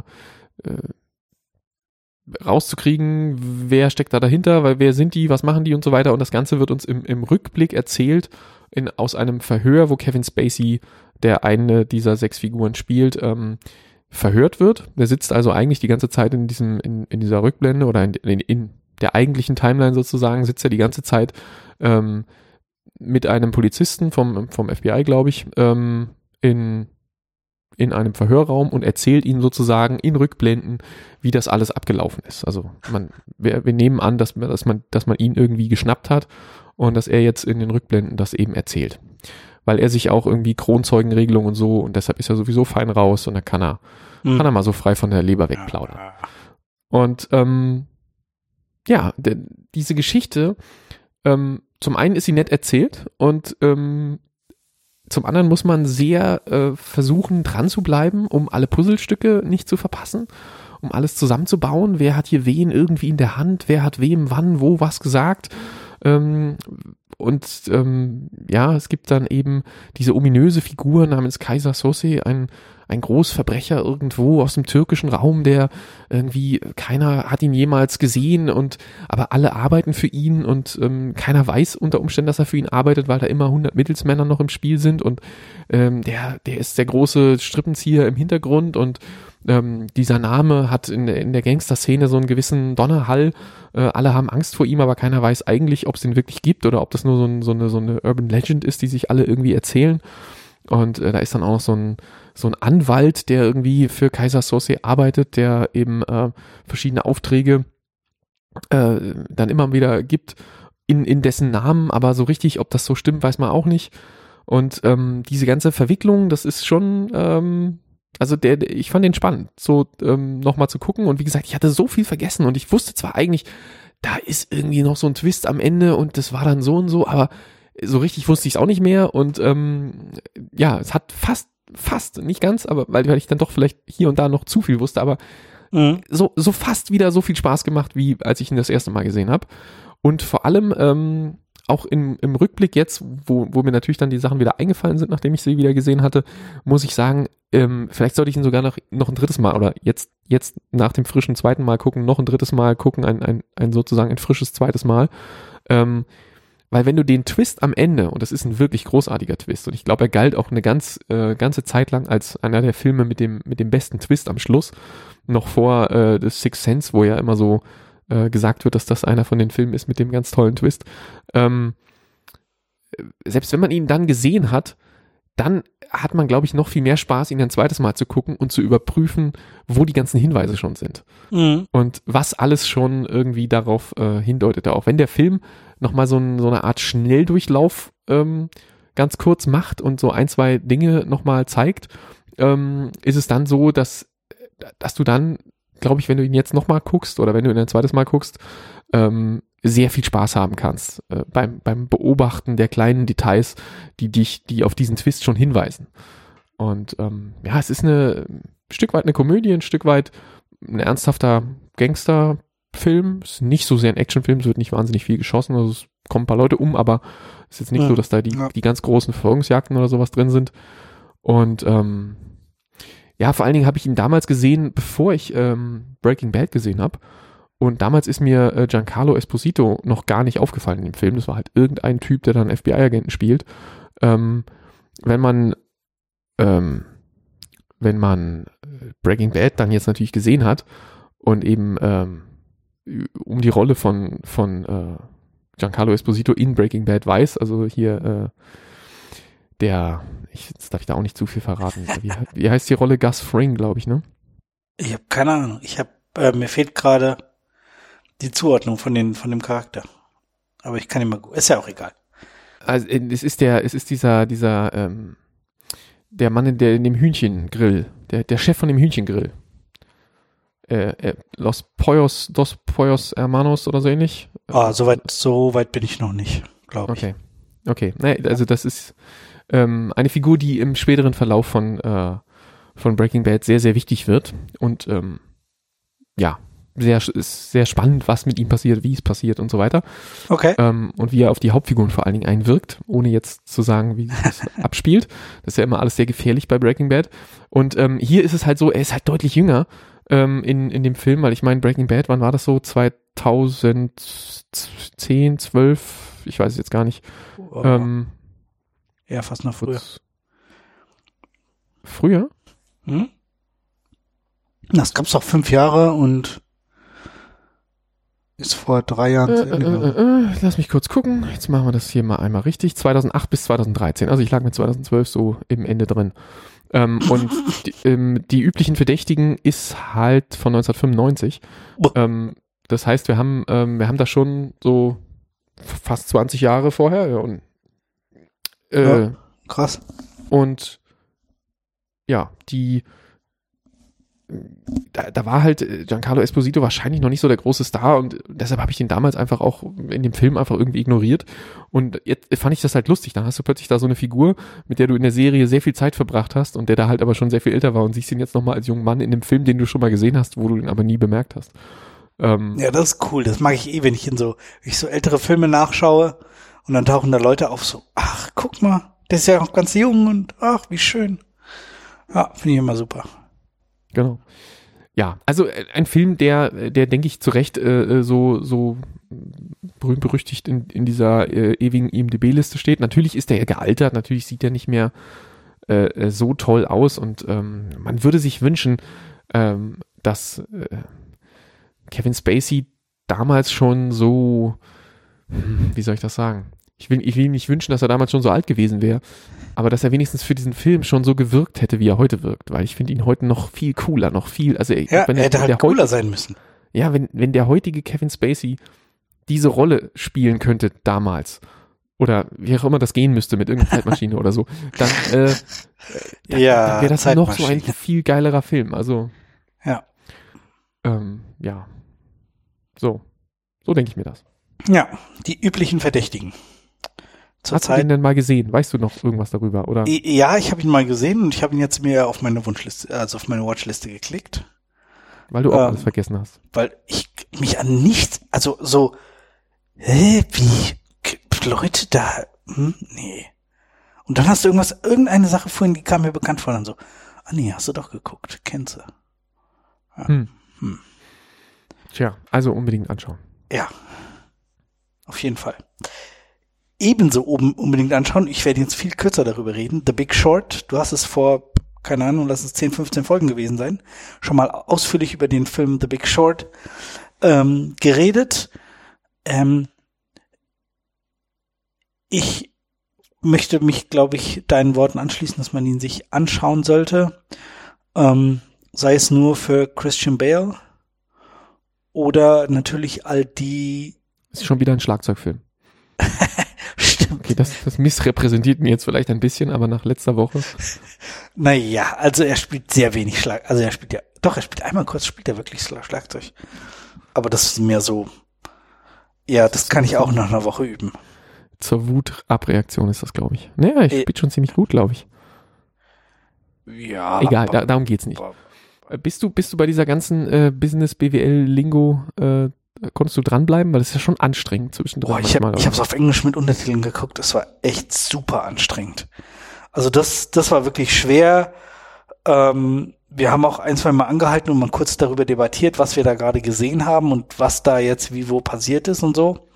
[SPEAKER 2] rauszukriegen, wer steckt da dahinter, weil wer sind die, was machen die und so weiter. Und das Ganze wird uns im Rückblick erzählt aus einem Verhör, wo Kevin Spacey, der eine dieser 6 Figuren spielt, verhört wird. Der sitzt also eigentlich die ganze Zeit in dieser Rückblende oder in der eigentlichen Timeline sozusagen, sitzt er die ganze Zeit mit einem Polizisten vom FBI, glaube ich, in einem Verhörraum und erzählt ihnen sozusagen in Rückblenden, wie das alles abgelaufen ist. Also wir nehmen an, dass man ihn irgendwie geschnappt hat und dass er jetzt in den Rückblenden das eben erzählt. Weil er sich auch irgendwie Kronzeugenregelung und so und deshalb ist er sowieso fein raus und dann kann er mal so frei von der Leber wegplaudern. Und diese Geschichte, zum einen ist sie nett erzählt und zum anderen muss man sehr versuchen, dran zu bleiben, um alle Puzzlestücke nicht zu verpassen, um alles zusammenzubauen. Wer hat hier wen irgendwie in der Hand? Wer hat wem wann, wo was gesagt? Es gibt dann eben diese ominöse Figur namens Kaiser Soze, ein Großverbrecher irgendwo aus dem türkischen Raum, der irgendwie, keiner hat ihn jemals gesehen aber alle arbeiten für ihn und keiner weiß unter Umständen, dass er für ihn arbeitet, weil da immer 100 Mittelsmänner noch im Spiel sind und der ist der große Strippenzieher im Hintergrund und dieser Name hat in der Gangster-Szene so einen gewissen Donnerhall. Alle haben Angst vor ihm, aber keiner weiß eigentlich, ob es den wirklich gibt oder ob das nur so eine Urban Legend ist, die sich alle irgendwie erzählen. Und da ist dann auch noch so ein Anwalt, der irgendwie für Kaiser Soze arbeitet, der eben verschiedene Aufträge dann immer wieder gibt in dessen Namen, aber so richtig, ob das so stimmt, weiß man auch nicht. Und diese ganze Verwicklung, das ist schon ich fand den spannend, so nochmal zu gucken. Und wie gesagt, ich hatte so viel vergessen und ich wusste zwar eigentlich, da ist irgendwie noch so ein Twist am Ende und das war dann so und so, aber so richtig wusste ich es auch nicht mehr. Und es hat fast, nicht ganz, aber weil ich dann doch vielleicht hier und da noch zu viel wusste, aber so fast wieder so viel Spaß gemacht, wie als ich ihn das erste Mal gesehen habe. Und vor allem auch im Rückblick jetzt, wo mir natürlich dann die Sachen wieder eingefallen sind, nachdem ich sie wieder gesehen hatte, muss ich sagen, vielleicht sollte ich ihn sogar noch ein drittes Mal oder jetzt nach dem frischen zweiten Mal gucken, noch ein drittes Mal gucken, ein sozusagen ein frisches zweites Mal. Weil wenn du den Twist am Ende, und das ist ein wirklich großartiger Twist, und ich glaube, er galt auch eine ganze Zeit lang als einer der Filme mit dem besten Twist am Schluss, noch vor The Sixth Sense, wo ja immer so gesagt wird, dass das einer von den Filmen ist mit dem ganz tollen Twist. Selbst wenn man ihn dann gesehen hat, dann hat man, glaube ich, noch viel mehr Spaß, ihn ein zweites Mal zu gucken und zu überprüfen, wo die ganzen Hinweise schon sind. Und was alles schon irgendwie darauf hindeutete. Auch wenn der Film nochmal so eine Art Schnelldurchlauf ganz kurz macht und so 1, 2 Dinge nochmal zeigt, ist es dann so, dass du dann, glaube ich, wenn du ihn jetzt nochmal guckst oder wenn du ihn ein zweites Mal guckst, sehr viel Spaß haben kannst beim Beobachten der kleinen Details, die auf diesen Twist schon hinweisen. Und es ist ein Stück weit eine Komödie, ein Stück weit ein ernsthafter Gangsterfilm. Es ist nicht so sehr ein Actionfilm, es wird nicht wahnsinnig viel geschossen, also es kommen ein paar Leute um, aber es ist jetzt nicht so, dass da die ganz großen Verfolgungsjagden oder sowas drin sind. Und ja, vor allen Dingen habe ich ihn damals gesehen, bevor ich Breaking Bad gesehen habe. Und damals ist mir Giancarlo Esposito noch gar nicht aufgefallen in dem Film. Das war halt irgendein Typ, der dann FBI-Agenten spielt. Wenn man Breaking Bad dann jetzt natürlich gesehen hat und eben um die Rolle von Giancarlo Esposito in Breaking Bad weiß, also hier jetzt darf ich da auch nicht zu viel verraten. Wie heißt die Rolle? Gus Fring, glaube ich, ne?
[SPEAKER 1] Ich habe keine Ahnung. Mir fehlt gerade die Zuordnung von dem Charakter. Aber ich kann immer, ist ja auch egal.
[SPEAKER 2] Also es ist dieser der Mann in dem Hühnchengrill, der Chef von dem Hühnchengrill. Dos Pollos Hermanos oder so ähnlich.
[SPEAKER 1] So weit bin ich noch nicht, glaube ich.
[SPEAKER 2] Okay. Nee, also das ist eine Figur, die im späteren Verlauf von Breaking Bad sehr, sehr wichtig wird. Und ist sehr spannend, was mit ihm passiert, wie es passiert und so weiter.
[SPEAKER 1] Okay.
[SPEAKER 2] Und wie er auf die Hauptfiguren vor allen Dingen einwirkt, ohne jetzt zu sagen, wie sich das abspielt. Das ist ja immer alles sehr gefährlich bei Breaking Bad. Und hier ist es halt so, er ist halt deutlich jünger in dem Film, weil ich meine, Breaking Bad, wann war das so? 2010, 12? Ich weiß es jetzt gar nicht.
[SPEAKER 1] Ja, fast noch früher.
[SPEAKER 2] Früher?
[SPEAKER 1] Das gab's doch 5 Jahre und ist vor 3 Jahren zu Ende gegangen.
[SPEAKER 2] Lass mich kurz gucken. Jetzt machen wir das hier mal einmal richtig. 2008 bis 2013. Also ich lag mit 2012 so im Ende drin. Und die üblichen Verdächtigen ist halt von 1995. Das heißt, wir haben das schon so fast 20 Jahre vorher. Ja, und,
[SPEAKER 1] krass.
[SPEAKER 2] Und ja, da war halt Giancarlo Esposito wahrscheinlich noch nicht so der große Star und deshalb habe ich ihn damals einfach auch in dem Film einfach irgendwie ignoriert und jetzt fand ich das halt lustig, dann hast du plötzlich da so eine Figur, mit der du in der Serie sehr viel Zeit verbracht hast und der da halt aber schon sehr viel älter war und siehst ihn jetzt nochmal als jungen Mann in dem Film, den du schon mal gesehen hast, wo du ihn aber nie bemerkt hast.
[SPEAKER 1] Ja, das ist cool, das mag ich wenn ich so ältere Filme nachschaue und dann tauchen da Leute auf so, ach, guck mal, der ist ja noch ganz jung und ach, wie schön. Ja, finde ich immer super.
[SPEAKER 2] Genau. Ja, also ein Film, der denke ich zu Recht so berühmt-berüchtigt in dieser ewigen IMDb-Liste steht. Natürlich ist er ja gealtert, natürlich sieht er nicht mehr so toll aus und man würde sich wünschen, dass Kevin Spacey damals schon so, wie soll ich das sagen? Ich will nicht wünschen, dass er damals schon so alt gewesen wäre, aber dass er wenigstens für diesen Film schon so gewirkt hätte, wie er heute wirkt, weil ich finde ihn heute noch viel cooler, also
[SPEAKER 1] er hätte halt cooler sein müssen.
[SPEAKER 2] Ja, wenn der heutige Kevin Spacey diese Rolle spielen könnte damals oder wie auch immer das gehen müsste mit irgendeiner Zeitmaschine oder so, dann wäre das noch so ein viel geilerer Film, also
[SPEAKER 1] ja.
[SPEAKER 2] So denke ich mir das.
[SPEAKER 1] Ja, die üblichen Verdächtigen.
[SPEAKER 2] Hast du den denn mal gesehen? Weißt du noch irgendwas darüber, oder?
[SPEAKER 1] Ja, ich habe ihn mal gesehen und ich habe ihn jetzt mir auf meine Wunschliste, also auf meine Watchliste geklickt.
[SPEAKER 2] Weil du auch alles vergessen hast.
[SPEAKER 1] Weil ich mich an nichts, also so, wie Leute da, nee. Und dann hast du irgendeine Sache vorhin, die kam mir bekannt vor, dann so, nee, hast du doch geguckt, kennst du. Ja.
[SPEAKER 2] Tja, also unbedingt anschauen.
[SPEAKER 1] Ja, auf jeden Fall. Ebenso unbedingt anschauen, ich werde jetzt viel kürzer darüber reden, The Big Short, du hast es vor, keine Ahnung, lass es 10, 15 Folgen gewesen sein, schon mal ausführlich über den Film The Big Short geredet. Ich möchte mich, glaube ich, deinen Worten anschließen, dass man ihn sich anschauen sollte, sei es nur für Christian Bale oder natürlich all die...
[SPEAKER 2] Ist schon wieder ein Schlagzeugfilm.
[SPEAKER 1] Stimmt.
[SPEAKER 2] Okay, das missrepräsentiert mir jetzt vielleicht ein bisschen, aber nach letzter Woche.
[SPEAKER 1] Naja, also er spielt sehr wenig Schlagzeug. Also er spielt einmal kurz, spielt er wirklich Schlagzeug. Aber das ist mehr so, ja, das kann ich auch nach einer Woche üben.
[SPEAKER 2] Zur Wutabreaktion ist das, glaube ich. Naja, ich spiele schon ziemlich gut, glaube ich.
[SPEAKER 1] Ja.
[SPEAKER 2] Egal, darum geht's nicht. Bist du bei dieser ganzen Business-BWL-Lingo konntest du dranbleiben? Weil das ist ja schon anstrengend zwischendrin.
[SPEAKER 1] Boah, ich habe es auf Englisch mit Untertiteln geguckt. Das war echt super anstrengend. Also das war wirklich schwer. Wir haben auch 1-2 Mal angehalten und mal kurz darüber debattiert, was wir da gerade gesehen haben und was da jetzt wie wo passiert ist und so.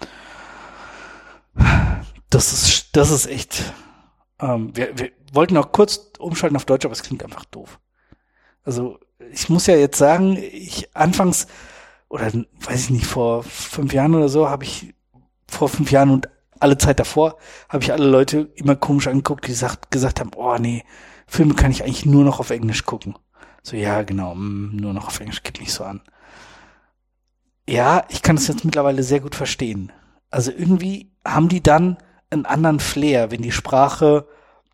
[SPEAKER 1] Das ist echt. Wir wollten auch kurz umschalten auf Deutsch, aber es klingt einfach doof. Also ich muss ja jetzt sagen, anfangs, oder weiß ich nicht, vor 5 Jahren oder so, vor 5 Jahren und alle Zeit davor, habe ich alle Leute immer komisch angeguckt, die gesagt haben, oh nee, Filme kann ich eigentlich nur noch auf Englisch gucken. So, ja, genau, nur noch auf Englisch, geht mich so an. Ja, ich kann das jetzt mittlerweile sehr gut verstehen. Also irgendwie haben die dann einen anderen Flair, wenn die Sprache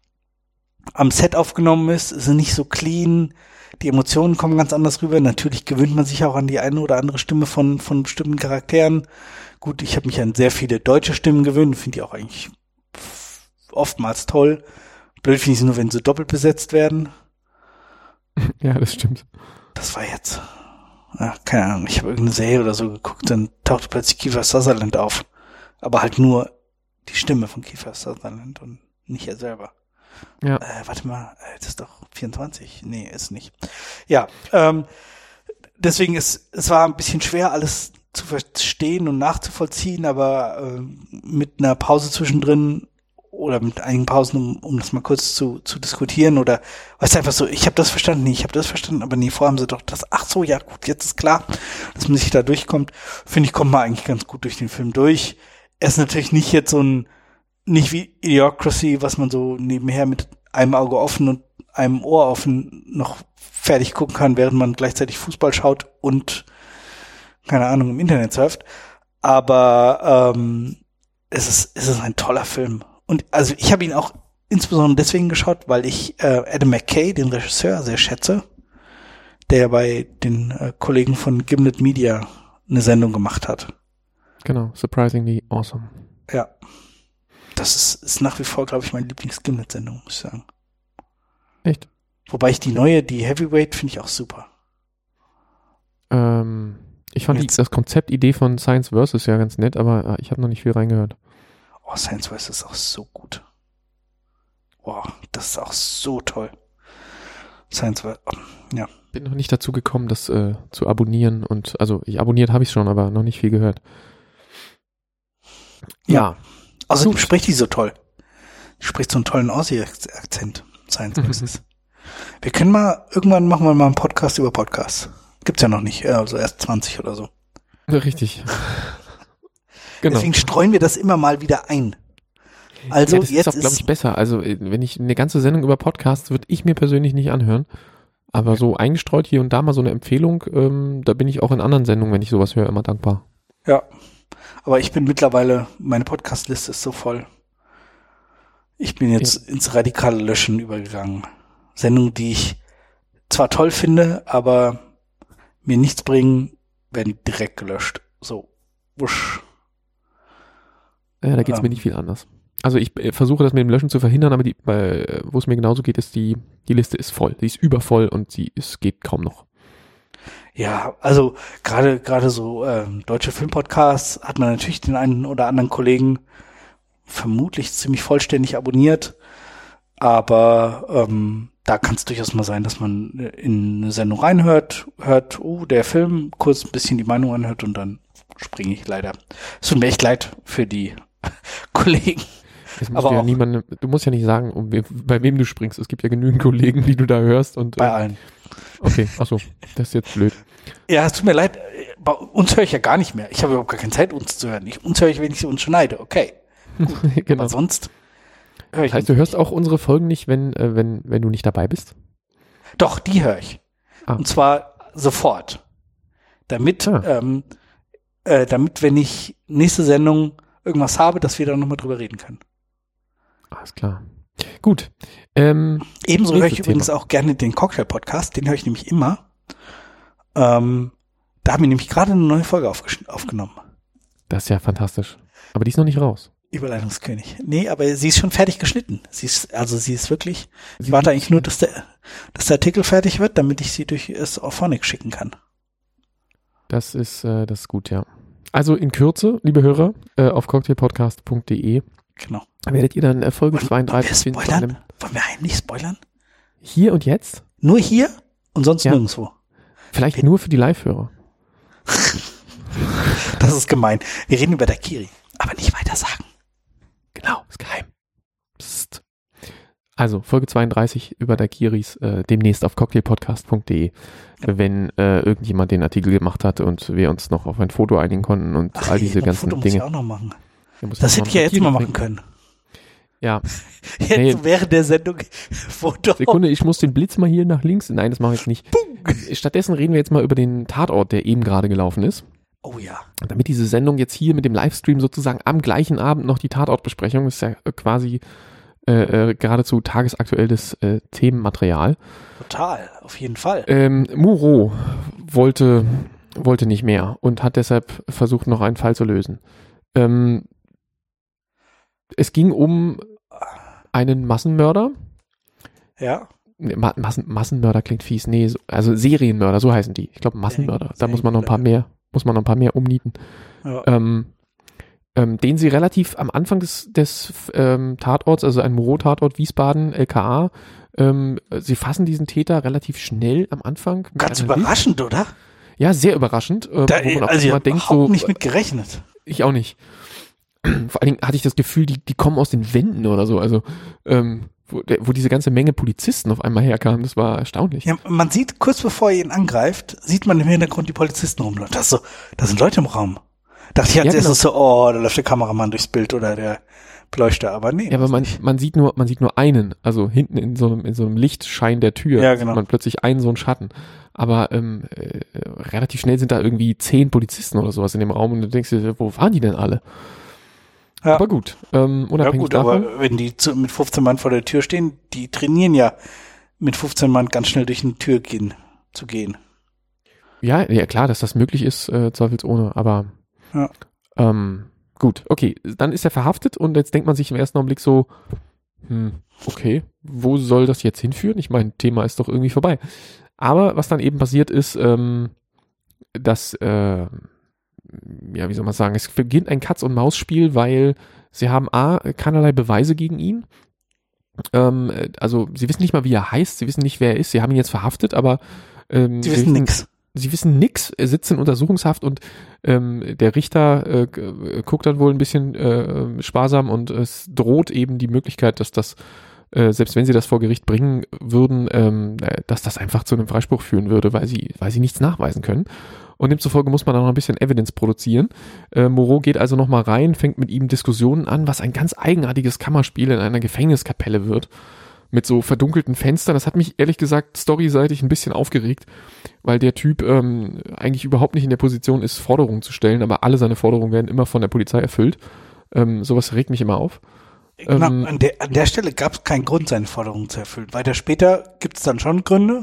[SPEAKER 1] am Set aufgenommen ist nicht so clean, die Emotionen kommen ganz anders rüber. Natürlich gewöhnt man sich auch an die eine oder andere Stimme von bestimmten Charakteren. Gut, ich habe mich an sehr viele deutsche Stimmen gewöhnt, finde die auch eigentlich oftmals toll. Blöd finde ich es nur, wenn sie doppelt besetzt werden.
[SPEAKER 2] Ja, das stimmt.
[SPEAKER 1] Das war jetzt, keine Ahnung, ich habe irgendeine Serie oder so geguckt, dann tauchte plötzlich Kiefer Sutherland auf. Aber halt nur die Stimme von Kiefer Sutherland und nicht er selber.
[SPEAKER 2] Ja.
[SPEAKER 1] Warte mal, das ist doch 24. Nee, ist nicht. Ja, deswegen es war ein bisschen schwer, alles zu verstehen und nachzuvollziehen, aber mit einer Pause zwischendrin oder mit einigen Pausen, um das mal kurz zu diskutieren oder weißt du, einfach so, ich habe das verstanden, nee, ich habe das verstanden, aber nee, vorher haben sie doch das, ach so, ja gut, jetzt ist klar, dass man sich da durchkommt. Finde ich, kommt man eigentlich ganz gut durch den Film durch. Er ist natürlich nicht jetzt nicht wie Idiocracy, was man so nebenher mit einem Auge offen und einem Ohr offen noch fertig gucken kann, während man gleichzeitig Fußball schaut und, keine Ahnung, im Internet surft. Aber es ist ein toller Film. Und also ich habe ihn auch insbesondere deswegen geschaut, weil ich Adam McKay, den Regisseur, sehr schätze, der bei den Kollegen von Gimlet Media eine Sendung gemacht hat.
[SPEAKER 2] Genau, Surprisingly Awesome.
[SPEAKER 1] Ja. Das ist nach wie vor, glaube ich, meine Lieblings-Gimlet-Sendung, muss ich sagen.
[SPEAKER 2] Echt?
[SPEAKER 1] Wobei ich die Heavyweight, finde ich auch super.
[SPEAKER 2] Ich fand das Konzeptidee von Science Versus ja ganz nett, aber ich habe noch nicht viel reingehört.
[SPEAKER 1] Oh, Science Versus ist auch so gut. Wow, das ist auch so toll. Science Versus, ja.
[SPEAKER 2] Bin noch nicht dazu gekommen, das zu abonnieren und, also abonniert habe ich schon, aber noch nicht viel gehört. Ja.
[SPEAKER 1] Außerdem spricht die so toll. Die spricht so einen tollen Aussie-Akzent. Science Versus. Irgendwann machen wir mal einen Podcast über Podcasts. Gibt's ja noch nicht, also erst 20 oder so.
[SPEAKER 2] Richtig. Genau.
[SPEAKER 1] Deswegen streuen wir das immer mal wieder ein. Also
[SPEAKER 2] ja, das
[SPEAKER 1] jetzt
[SPEAKER 2] ist auch, glaube ich, besser. Also wenn ich eine ganze Sendung über Podcasts, würde ich mir persönlich nicht anhören. Aber so eingestreut hier und da mal so eine Empfehlung, da bin ich auch in anderen Sendungen, wenn ich sowas höre, immer dankbar.
[SPEAKER 1] Ja, aber ich bin mittlerweile, meine Podcast-Liste ist so voll. Ich bin jetzt ins radikale Löschen übergegangen. Sendungen, die ich zwar toll finde, aber mir nichts bringen, werden direkt gelöscht. So, wusch.
[SPEAKER 2] Ja, da geht's mir nicht viel anders. Also ich versuche das mit dem Löschen zu verhindern, aber wo es mir genauso geht, ist die Liste ist voll. Die ist übervoll und geht kaum noch.
[SPEAKER 1] Ja, also gerade so deutsche Filmpodcasts hat man natürlich den einen oder anderen Kollegen vermutlich ziemlich vollständig abonniert, aber da kann es durchaus mal sein, dass man in eine Sendung reinhört, der Film, kurz ein bisschen die Meinung anhört und dann springe ich leider. Es tut mir echt leid für die Kollegen.
[SPEAKER 2] Aber ja du musst ja nicht sagen, bei wem du springst. Es gibt ja genügend Kollegen, die du da hörst. Und,
[SPEAKER 1] bei allen.
[SPEAKER 2] Okay, achso, das ist jetzt blöd.
[SPEAKER 1] Ja, es tut mir leid, bei uns höre ich ja gar nicht mehr. Ich habe überhaupt gar keine Zeit, uns zu hören. Uns höre ich, wenn ich uns schneide, okay. Gut.
[SPEAKER 2] Genau.
[SPEAKER 1] Aber sonst höre ich
[SPEAKER 2] Das heißt, du hörst auch unsere Folgen nicht, wenn du nicht dabei bist?
[SPEAKER 1] Doch, die höre ich. Und zwar sofort. Damit, wenn ich nächste Sendung irgendwas habe, dass wir da nochmal drüber reden können.
[SPEAKER 2] Alles klar. Gut.
[SPEAKER 1] Ebenso höre ich übrigens auch gerne den Cocktail-Podcast, den höre ich nämlich immer. Da haben wir nämlich gerade eine neue Folge aufgenommen. Das
[SPEAKER 2] ist ja fantastisch. Aber die ist noch nicht raus.
[SPEAKER 1] Überleitungskönig. Nee, aber sie ist schon fertig geschnitten. Sie ist wirklich, ich warte eigentlich nur, dass der Artikel fertig wird, damit ich sie durch Auphonic schicken kann.
[SPEAKER 2] Das ist gut, ja. Also in Kürze, liebe Hörer, auf cocktailpodcast.de
[SPEAKER 1] Genau.
[SPEAKER 2] werdet ihr dann Folge 32
[SPEAKER 1] finden. Wollen wir heimlich spoilern?
[SPEAKER 2] Hier und jetzt?
[SPEAKER 1] Nur hier und sonst nirgendwo.
[SPEAKER 2] Vielleicht nur für die Live-Hörer.
[SPEAKER 1] Das ist gemein. Wir reden über Daiquiri, aber nicht weiter sagen.
[SPEAKER 2] Genau, ist geheim. Psst. Also Folge 32 über Daiquiris demnächst auf cocktailpodcast.de, wenn irgendjemand den Artikel gemacht hat und wir uns noch auf ein Foto einigen konnten und all diese ganzen
[SPEAKER 1] Foto
[SPEAKER 2] Dinge.
[SPEAKER 1] Muss ich auch noch machen. Das hätte ich ja jetzt mal machen können.
[SPEAKER 2] Ja.
[SPEAKER 1] Jetzt während der Sendung Foto.
[SPEAKER 2] Sekunde, ich muss den Blitz mal hier nach links. Nein, das mache ich jetzt nicht. Stattdessen reden wir jetzt mal über den Tatort, der eben gerade gelaufen ist.
[SPEAKER 1] Oh ja.
[SPEAKER 2] Damit diese Sendung jetzt hier mit dem Livestream sozusagen am gleichen Abend noch die Tatortbesprechung ist ja quasi geradezu tagesaktuelles Themenmaterial.
[SPEAKER 1] Total, auf jeden Fall.
[SPEAKER 2] Moreau wollte nicht mehr und hat deshalb versucht, noch einen Fall zu lösen. Es ging um einen Massenmörder.
[SPEAKER 1] Ja.
[SPEAKER 2] Massenmörder klingt fies. Nee, also Serienmörder, so heißen die. Ich glaube Massenmörder. Da muss man noch ein paar mehr umnieten. Ja. Den sie relativ am Anfang des Tatorts, also ein Moreau-Tatort Wiesbaden, LKA, sie fassen diesen Täter relativ schnell am Anfang.
[SPEAKER 1] Ganz überraschend, oder?
[SPEAKER 2] Ja, sehr überraschend.
[SPEAKER 1] Wo man auch immer denkt, so, nicht mit gerechnet.
[SPEAKER 2] Ich auch nicht. Vor allen Dingen hatte ich das Gefühl, die kommen aus den Wänden oder so. Also wo diese ganze Menge Polizisten auf einmal herkamen, das war erstaunlich.
[SPEAKER 1] Ja, man sieht, kurz bevor er ihn angreift, sieht man im Hintergrund die Polizisten rumlaufen. Da sind Leute im Raum. Dachte ich als erstes so, da läuft der Kameramann durchs Bild oder der Beleuchter, aber nee.
[SPEAKER 2] Ja, aber man sieht nur einen, also hinten in so einem Lichtschein der Tür,
[SPEAKER 1] ja, genau.
[SPEAKER 2] Sieht man plötzlich einen so einen Schatten. Aber relativ schnell sind da irgendwie 10 Polizisten oder sowas in dem Raum und du denkst dir, wo waren die denn alle? Ja. Aber gut, unabhängig davon.
[SPEAKER 1] Aber wenn die mit 15 Mann vor der Tür stehen, die trainieren ja mit 15 Mann ganz schnell durch eine Tür zu gehen.
[SPEAKER 2] Ja, klar, dass das möglich ist, zweifelsohne, aber
[SPEAKER 1] ja.
[SPEAKER 2] Gut, okay, dann ist er verhaftet und jetzt denkt man sich im ersten Augenblick so, okay, wo soll das jetzt hinführen? Ich meine, Thema ist doch irgendwie vorbei. Aber was dann eben passiert ist, dass wie soll man sagen, es beginnt ein Katz-und-Maus-Spiel, weil sie haben keinerlei Beweise gegen ihn. Also sie wissen nicht mal, wie er heißt, sie wissen nicht, wer er ist, sie haben ihn jetzt verhaftet, aber
[SPEAKER 1] sie wissen nichts.
[SPEAKER 2] Sie wissen nix, er sitzt in Untersuchungshaft und der Richter guckt dann wohl ein bisschen sparsam und es droht eben die Möglichkeit, dass das, selbst wenn sie das vor Gericht bringen würden, dass das einfach zu einem Freispruch führen würde, weil sie nichts nachweisen können. Und demzufolge muss man dann noch ein bisschen Evidence produzieren. Moreau geht also nochmal rein, fängt mit ihm Diskussionen an, was ein ganz eigenartiges Kammerspiel in einer Gefängniskapelle wird. Mit so verdunkelten Fenstern. Das hat mich ehrlich gesagt storyseitig ein bisschen aufgeregt, weil der Typ eigentlich überhaupt nicht in der Position ist, Forderungen zu stellen, aber alle seine Forderungen werden immer von der Polizei erfüllt. Sowas regt mich immer auf.
[SPEAKER 1] Genau, an der Stelle gab es keinen Grund, seine Forderungen zu erfüllen. Weiter später gibt es dann schon Gründe.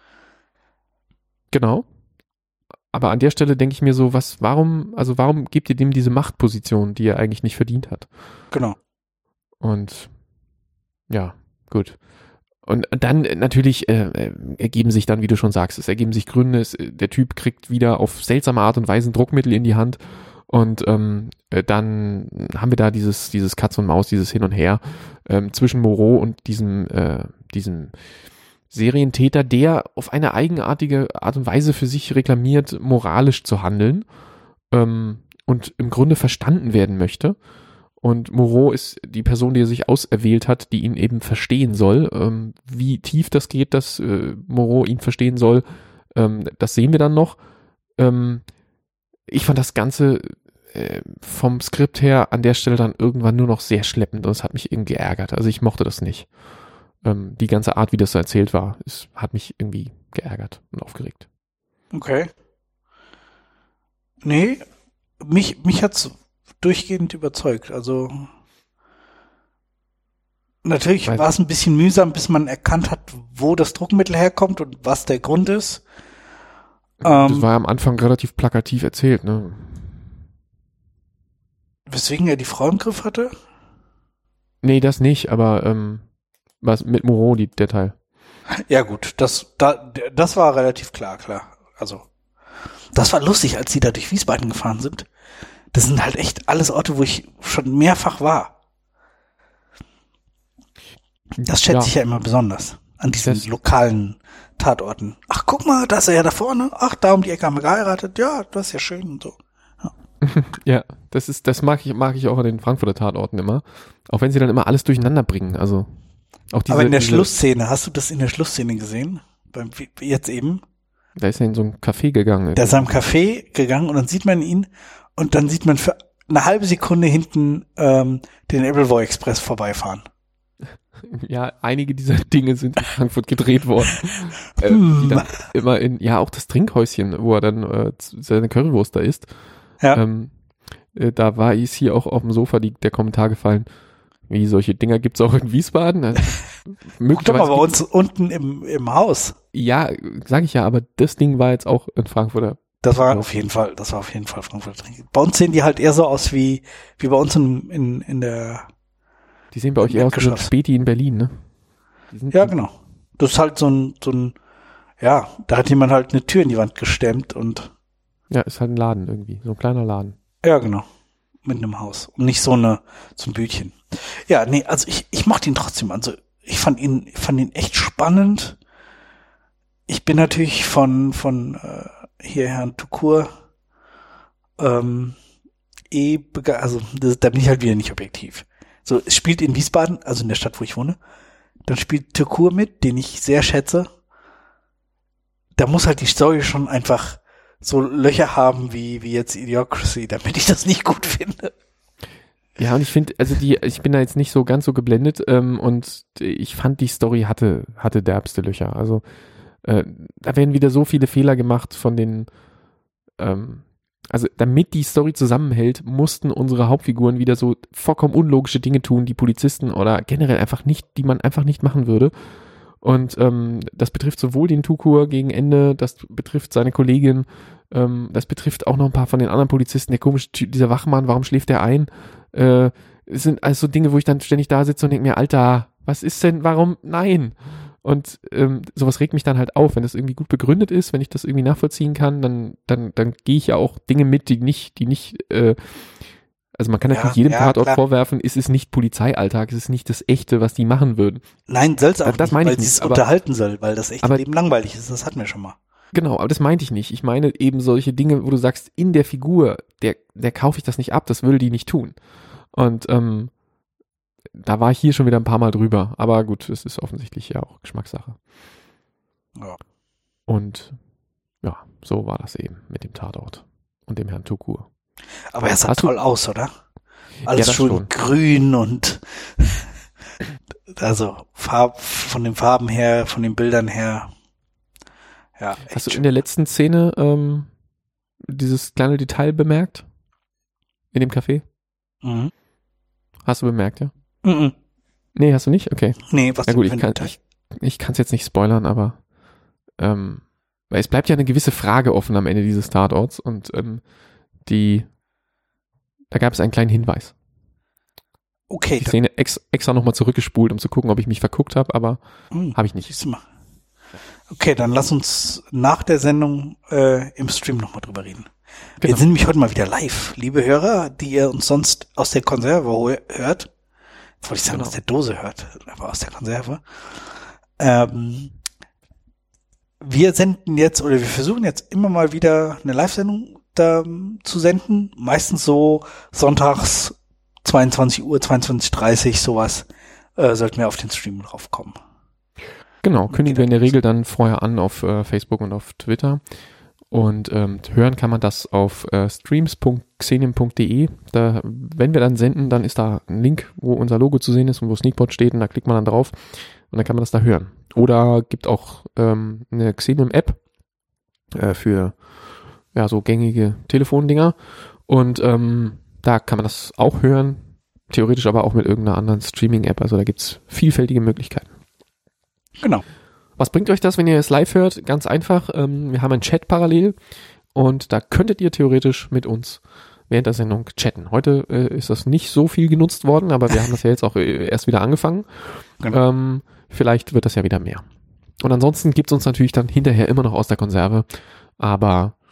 [SPEAKER 2] Genau. Aber an der Stelle denke ich mir so, warum gebt ihr dem diese Machtposition, die er eigentlich nicht verdient hat?
[SPEAKER 1] Genau.
[SPEAKER 2] Und ja, gut. Und dann natürlich ergeben sich dann, wie du schon sagst, es ergeben sich Gründe, der Typ kriegt wieder auf seltsame Art und Weise ein Druckmittel in die Hand und dann haben wir da dieses Katz und Maus, dieses Hin und Her zwischen Moreau und diesem Serientäter, der auf eine eigenartige Art und Weise für sich reklamiert, moralisch zu handeln und im Grunde verstanden werden möchte. Und Moreau ist die Person, die er sich auserwählt hat, die ihn eben verstehen soll. Wie tief das geht, dass Moreau ihn verstehen soll, das sehen wir dann noch. Ich fand das Ganze vom Skript her an der Stelle dann irgendwann nur noch sehr schleppend und es hat mich irgendwie geärgert. Also ich mochte das nicht. Die ganze Art, wie das erzählt war, hat mich irgendwie geärgert und aufgeregt.
[SPEAKER 1] Okay. Nee, mich hat's durchgehend überzeugt. Also natürlich war es ein bisschen mühsam, bis man erkannt hat, wo das Druckmittel herkommt und was der Grund ist.
[SPEAKER 2] Das war am Anfang relativ plakativ erzählt, ne?
[SPEAKER 1] Weswegen er die Frau im Griff hatte?
[SPEAKER 2] Nee, das nicht, aber was mit Moreau, der Teil.
[SPEAKER 1] Ja gut, das war relativ klar. Also Das war lustig, als die da durch Wiesbaden gefahren sind. Das sind halt echt alles Orte, wo ich schon mehrfach war. Das schätze ich ja immer besonders an diesen lokalen Tatorten. Ach, guck mal, da ist er ja da vorne. Ach, da um die Ecke haben wir geheiratet. Ja, das ist ja schön und so.
[SPEAKER 2] Ja, das mag ich auch an den Frankfurter Tatorten immer. Auch wenn sie dann immer alles durcheinander bringen. Also auch
[SPEAKER 1] aber in der Schlussszene, hast du das in der Schlussszene gesehen? Jetzt eben?
[SPEAKER 2] Da ist er in so ein Café gegangen.
[SPEAKER 1] Der ist in einem Café gegangen und dann sieht man ihn und dann sieht man für eine halbe Sekunde hinten den Appleboy Express vorbeifahren.
[SPEAKER 2] Ja, einige dieser Dinge sind in Frankfurt gedreht worden. Die dann immer auch das Trinkhäuschen, wo er dann seine Currywurst da isst.
[SPEAKER 1] Ja.
[SPEAKER 2] Da ist hier auch auf dem Sofa der Kommentar gefallen, wie solche Dinger gibt's auch in Wiesbaden. Also,
[SPEAKER 1] guck doch mal bei uns unten im Haus.
[SPEAKER 2] Ja, sag ich ja, aber das Ding war jetzt auch in Frankfurter.
[SPEAKER 1] Das war auf jeden Fall Frankfurter Trinkgeld. Bei uns sehen die halt eher so aus wie bei uns in der.
[SPEAKER 2] Die sehen bei euch eher aus wie so ein Späti in Berlin, ne?
[SPEAKER 1] Ja, genau. Das ist halt so ein, ja, da hat jemand halt eine Tür in die Wand gestemmt und.
[SPEAKER 2] Ja, ist halt ein Laden irgendwie, so ein kleiner Laden.
[SPEAKER 1] Ja, genau. Mit einem Haus. Und nicht so ein Bütchen. Ja, nee, also ich mochte ihn trotzdem. Also ich fand ihn echt spannend. Ich bin natürlich von hier Herrn Tukur da bin ich halt wieder nicht objektiv. So, es spielt in Wiesbaden, also in der Stadt, wo ich wohne. Dann spielt Tukur mit, den ich sehr schätze. Da muss halt die Story schon einfach so Löcher haben wie jetzt Idiocracy, damit ich das nicht gut finde.
[SPEAKER 2] Ja, und ich finde, also ich bin da jetzt nicht so ganz so geblendet und ich fand, die Story hatte derbste Löcher. Also da werden wieder so viele Fehler gemacht von den also damit die Story zusammenhält, mussten unsere Hauptfiguren wieder so vollkommen unlogische Dinge tun, die Polizisten oder generell einfach nicht, die man einfach nicht machen würde. Und das betrifft sowohl den Tukur gegen Ende, das betrifft seine Kollegin, das betrifft auch noch ein paar von den anderen Polizisten. Der komische Typ, dieser Wachmann, warum schläft der ein? Es sind also so Dinge, wo ich dann ständig da sitze und denke mir, Alter, was ist denn, warum? Nein. Und sowas regt mich dann halt auf, wenn das irgendwie gut begründet ist, wenn ich das irgendwie nachvollziehen kann, dann gehe ich ja auch Dinge mit, die nicht also man kann natürlich jedem Tatort vorwerfen, es ist nicht Polizeialltag, es ist nicht das Echte, was die machen würden.
[SPEAKER 1] Nein, soll es auch
[SPEAKER 2] das
[SPEAKER 1] nicht, weil
[SPEAKER 2] sie
[SPEAKER 1] es unterhalten soll, weil das echte Leben langweilig ist, das hatten wir schon mal.
[SPEAKER 2] Genau, aber das meinte ich nicht. Ich meine eben solche Dinge, wo du sagst, in der Figur, der kaufe ich das nicht ab, das würde die nicht tun. Und da war ich hier schon wieder ein paar Mal drüber. Aber gut, es ist offensichtlich ja auch Geschmackssache.
[SPEAKER 1] Ja.
[SPEAKER 2] Und ja, so war das eben mit dem Tatort und dem Herrn Tukur.
[SPEAKER 1] Aber er sah toll aus, oder? Alles
[SPEAKER 2] ja,
[SPEAKER 1] schon grün und also von den Farben her, von den Bildern her. Ja,
[SPEAKER 2] hast du in der letzten Szene dieses kleine Detail bemerkt? In dem Café?
[SPEAKER 1] Mhm.
[SPEAKER 2] Hast du bemerkt, ja?
[SPEAKER 1] Mhm.
[SPEAKER 2] Nee, hast du nicht? Okay.
[SPEAKER 1] Nee, was
[SPEAKER 2] ja, gut,
[SPEAKER 1] denn?
[SPEAKER 2] Ich kann es jetzt nicht spoilern, aber weil es bleibt ja eine gewisse Frage offen am Ende dieses Tatorts und da gab es einen kleinen Hinweis.
[SPEAKER 1] Okay.
[SPEAKER 2] Die Szene extra nochmal zurückgespult, um zu gucken, ob ich mich verguckt habe, aber habe ich nicht.
[SPEAKER 1] Siehst du mal. Okay, dann lass uns nach der Sendung im Stream nochmal drüber reden. Genau. Wir sind nämlich heute mal wieder live. Liebe Hörer, die ihr uns sonst aus der Konserve hört, jetzt wollte ich sagen, aus der Dose hört, aber aus der Konserve. Wir senden jetzt, oder wir versuchen jetzt immer mal wieder eine Live-Sendung zu senden. Meistens so sonntags 22 Uhr, 22:30 sowas, sollten wir auf den Stream draufkommen.
[SPEAKER 2] Genau, kündigen wir in der Regel dann vorher an auf Facebook und auf Twitter. Und hören kann man das auf streams.xenium.de. Da, wenn wir dann senden, dann ist da ein Link, wo unser Logo zu sehen ist und wo Sneakpot steht, und da klickt man dann drauf und dann kann man das da hören. Oder gibt auch eine Xenium-App für ja so gängige Telefondinger und da kann man das auch hören, theoretisch aber auch mit irgendeiner anderen Streaming-App. Also da gibt's vielfältige Möglichkeiten.
[SPEAKER 1] Genau.
[SPEAKER 2] Was bringt euch das, wenn ihr es live hört? Ganz einfach, wir haben einen Chat parallel und da könntet ihr theoretisch mit uns während der Sendung chatten. Heute ist das nicht so viel genutzt worden, aber wir haben das ja jetzt auch erst wieder angefangen. Genau. Vielleicht wird das ja wieder mehr. Und ansonsten gibt's uns natürlich dann hinterher immer noch aus der Konserve, aber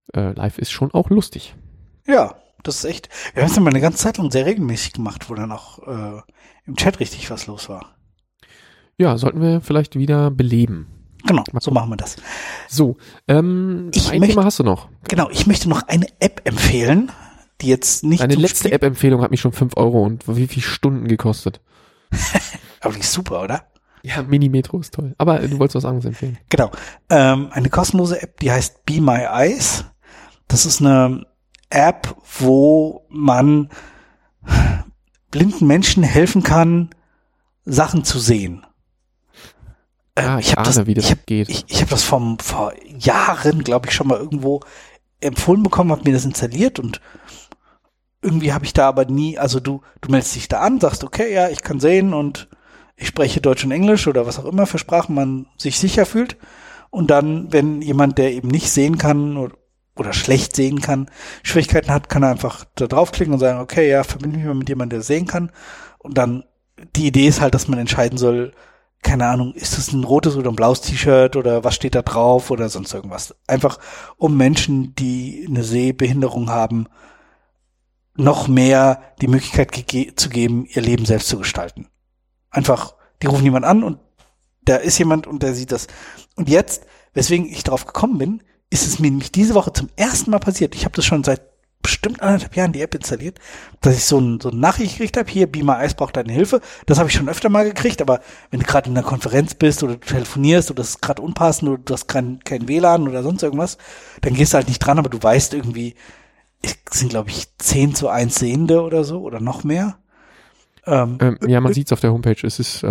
[SPEAKER 2] live ist schon auch lustig.
[SPEAKER 1] Ja, das ist echt. Wir haben es immer eine ganze Zeit lang sehr regelmäßig gemacht, wo dann auch im Chat richtig was los war.
[SPEAKER 2] Ja, sollten wir vielleicht wieder beleben.
[SPEAKER 1] Genau, so machen wir das.
[SPEAKER 2] So, ein Thema hast du noch.
[SPEAKER 1] Genau, ich möchte noch eine App empfehlen, die jetzt nicht.
[SPEAKER 2] Deine letzte App-Empfehlung hat mich schon 5 Euro und wie viele Stunden gekostet.
[SPEAKER 1] Aber die ist super, oder?
[SPEAKER 2] Ja, Mini-Metro ist toll. Aber du wolltest was anderes empfehlen.
[SPEAKER 1] Genau. Eine kostenlose App, die heißt Be My Eyes. Das ist eine App, wo man blinden Menschen helfen kann, Sachen zu sehen.
[SPEAKER 2] Ich ahne, wie das geht.
[SPEAKER 1] Ich habe das vor Jahren, glaube ich, schon mal irgendwo empfohlen bekommen, habe mir das installiert und irgendwie habe ich da aber nie, also du meldest dich da an, sagst, okay, ja, ich kann sehen und ich spreche Deutsch und Englisch oder was auch immer für Sprachen man sich sicher fühlt. Und dann, wenn jemand, der eben nicht sehen kann oder schlecht sehen kann, Schwierigkeiten hat, kann er einfach da draufklicken und sagen, okay, ja, verbinde mich mal mit jemandem, der sehen kann. Und dann, die Idee ist halt, dass man entscheiden soll, keine Ahnung, ist es ein rotes oder ein blaues T-Shirt oder was steht da drauf oder sonst irgendwas. Einfach, um Menschen, die eine Sehbehinderung haben, noch mehr die Möglichkeit zu geben, ihr Leben selbst zu gestalten. Einfach, die rufen jemand an und da ist jemand und der sieht das. Und jetzt, weswegen ich drauf gekommen bin, ist es mir nämlich diese Woche zum ersten Mal passiert. Ich habe das schon seit bestimmt 1,5 Jahren die App installiert, dass ich so eine Nachricht gekriegt habe, hier, Be My Eyes braucht deine Hilfe. Das habe ich schon öfter mal gekriegt, aber wenn du gerade in einer Konferenz bist oder du telefonierst oder das ist gerade unpassend oder du hast kein WLAN oder sonst irgendwas, dann gehst du halt nicht dran, aber du weißt irgendwie, es sind, glaube ich, 10:1 Sehende oder so oder noch mehr.
[SPEAKER 2] Ja, man sieht es auf der Homepage. Es ist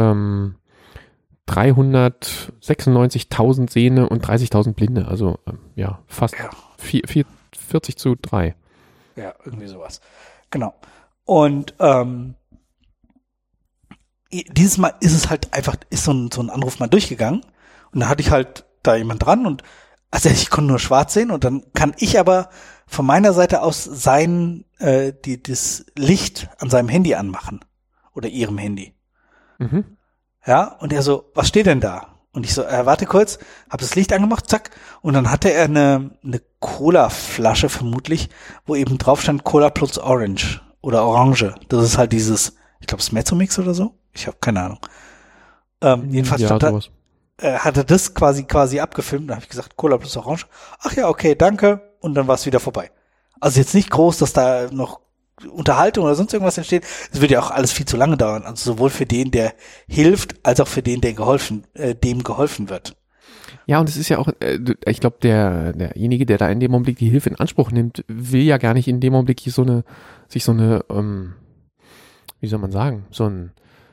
[SPEAKER 2] 396.000 Sehende und 30.000 Blinde. Also ja, fast 40:3.
[SPEAKER 1] Ja, irgendwie sowas. Genau. Und dieses Mal ist es halt einfach, ist so ein Anruf mal durchgegangen und da hatte ich halt da jemand dran und also ich konnte nur schwarz sehen und dann kann ich aber von meiner Seite aus das Licht an seinem Handy anmachen oder ihrem Handy.
[SPEAKER 2] Mhm.
[SPEAKER 1] Ja, und er so, was steht denn da? Und ich so, warte kurz, hab das Licht angemacht, zack. Und dann hatte er eine Cola-Flasche vermutlich, wo eben drauf stand Cola plus Orange oder Orange. Das ist halt dieses, ich glaube, Mezzomix oder so. Ich habe keine Ahnung. Jedenfalls
[SPEAKER 2] ja,
[SPEAKER 1] hat er das quasi abgefilmt. Da habe ich gesagt, Cola plus Orange. Ach ja, okay, danke. Und dann war es wieder vorbei. Also jetzt nicht groß, dass da noch Unterhaltung oder sonst irgendwas entsteht. Es wird ja auch alles viel zu lange dauern. Also sowohl für den, der hilft, als auch für den, der dem geholfen wird.
[SPEAKER 2] Ja, und es ist ja auch, ich glaube, derjenige, der da in dem Augenblick die Hilfe in Anspruch nimmt, will ja gar nicht in dem Augenblick sich so eine, wie soll man sagen, so ein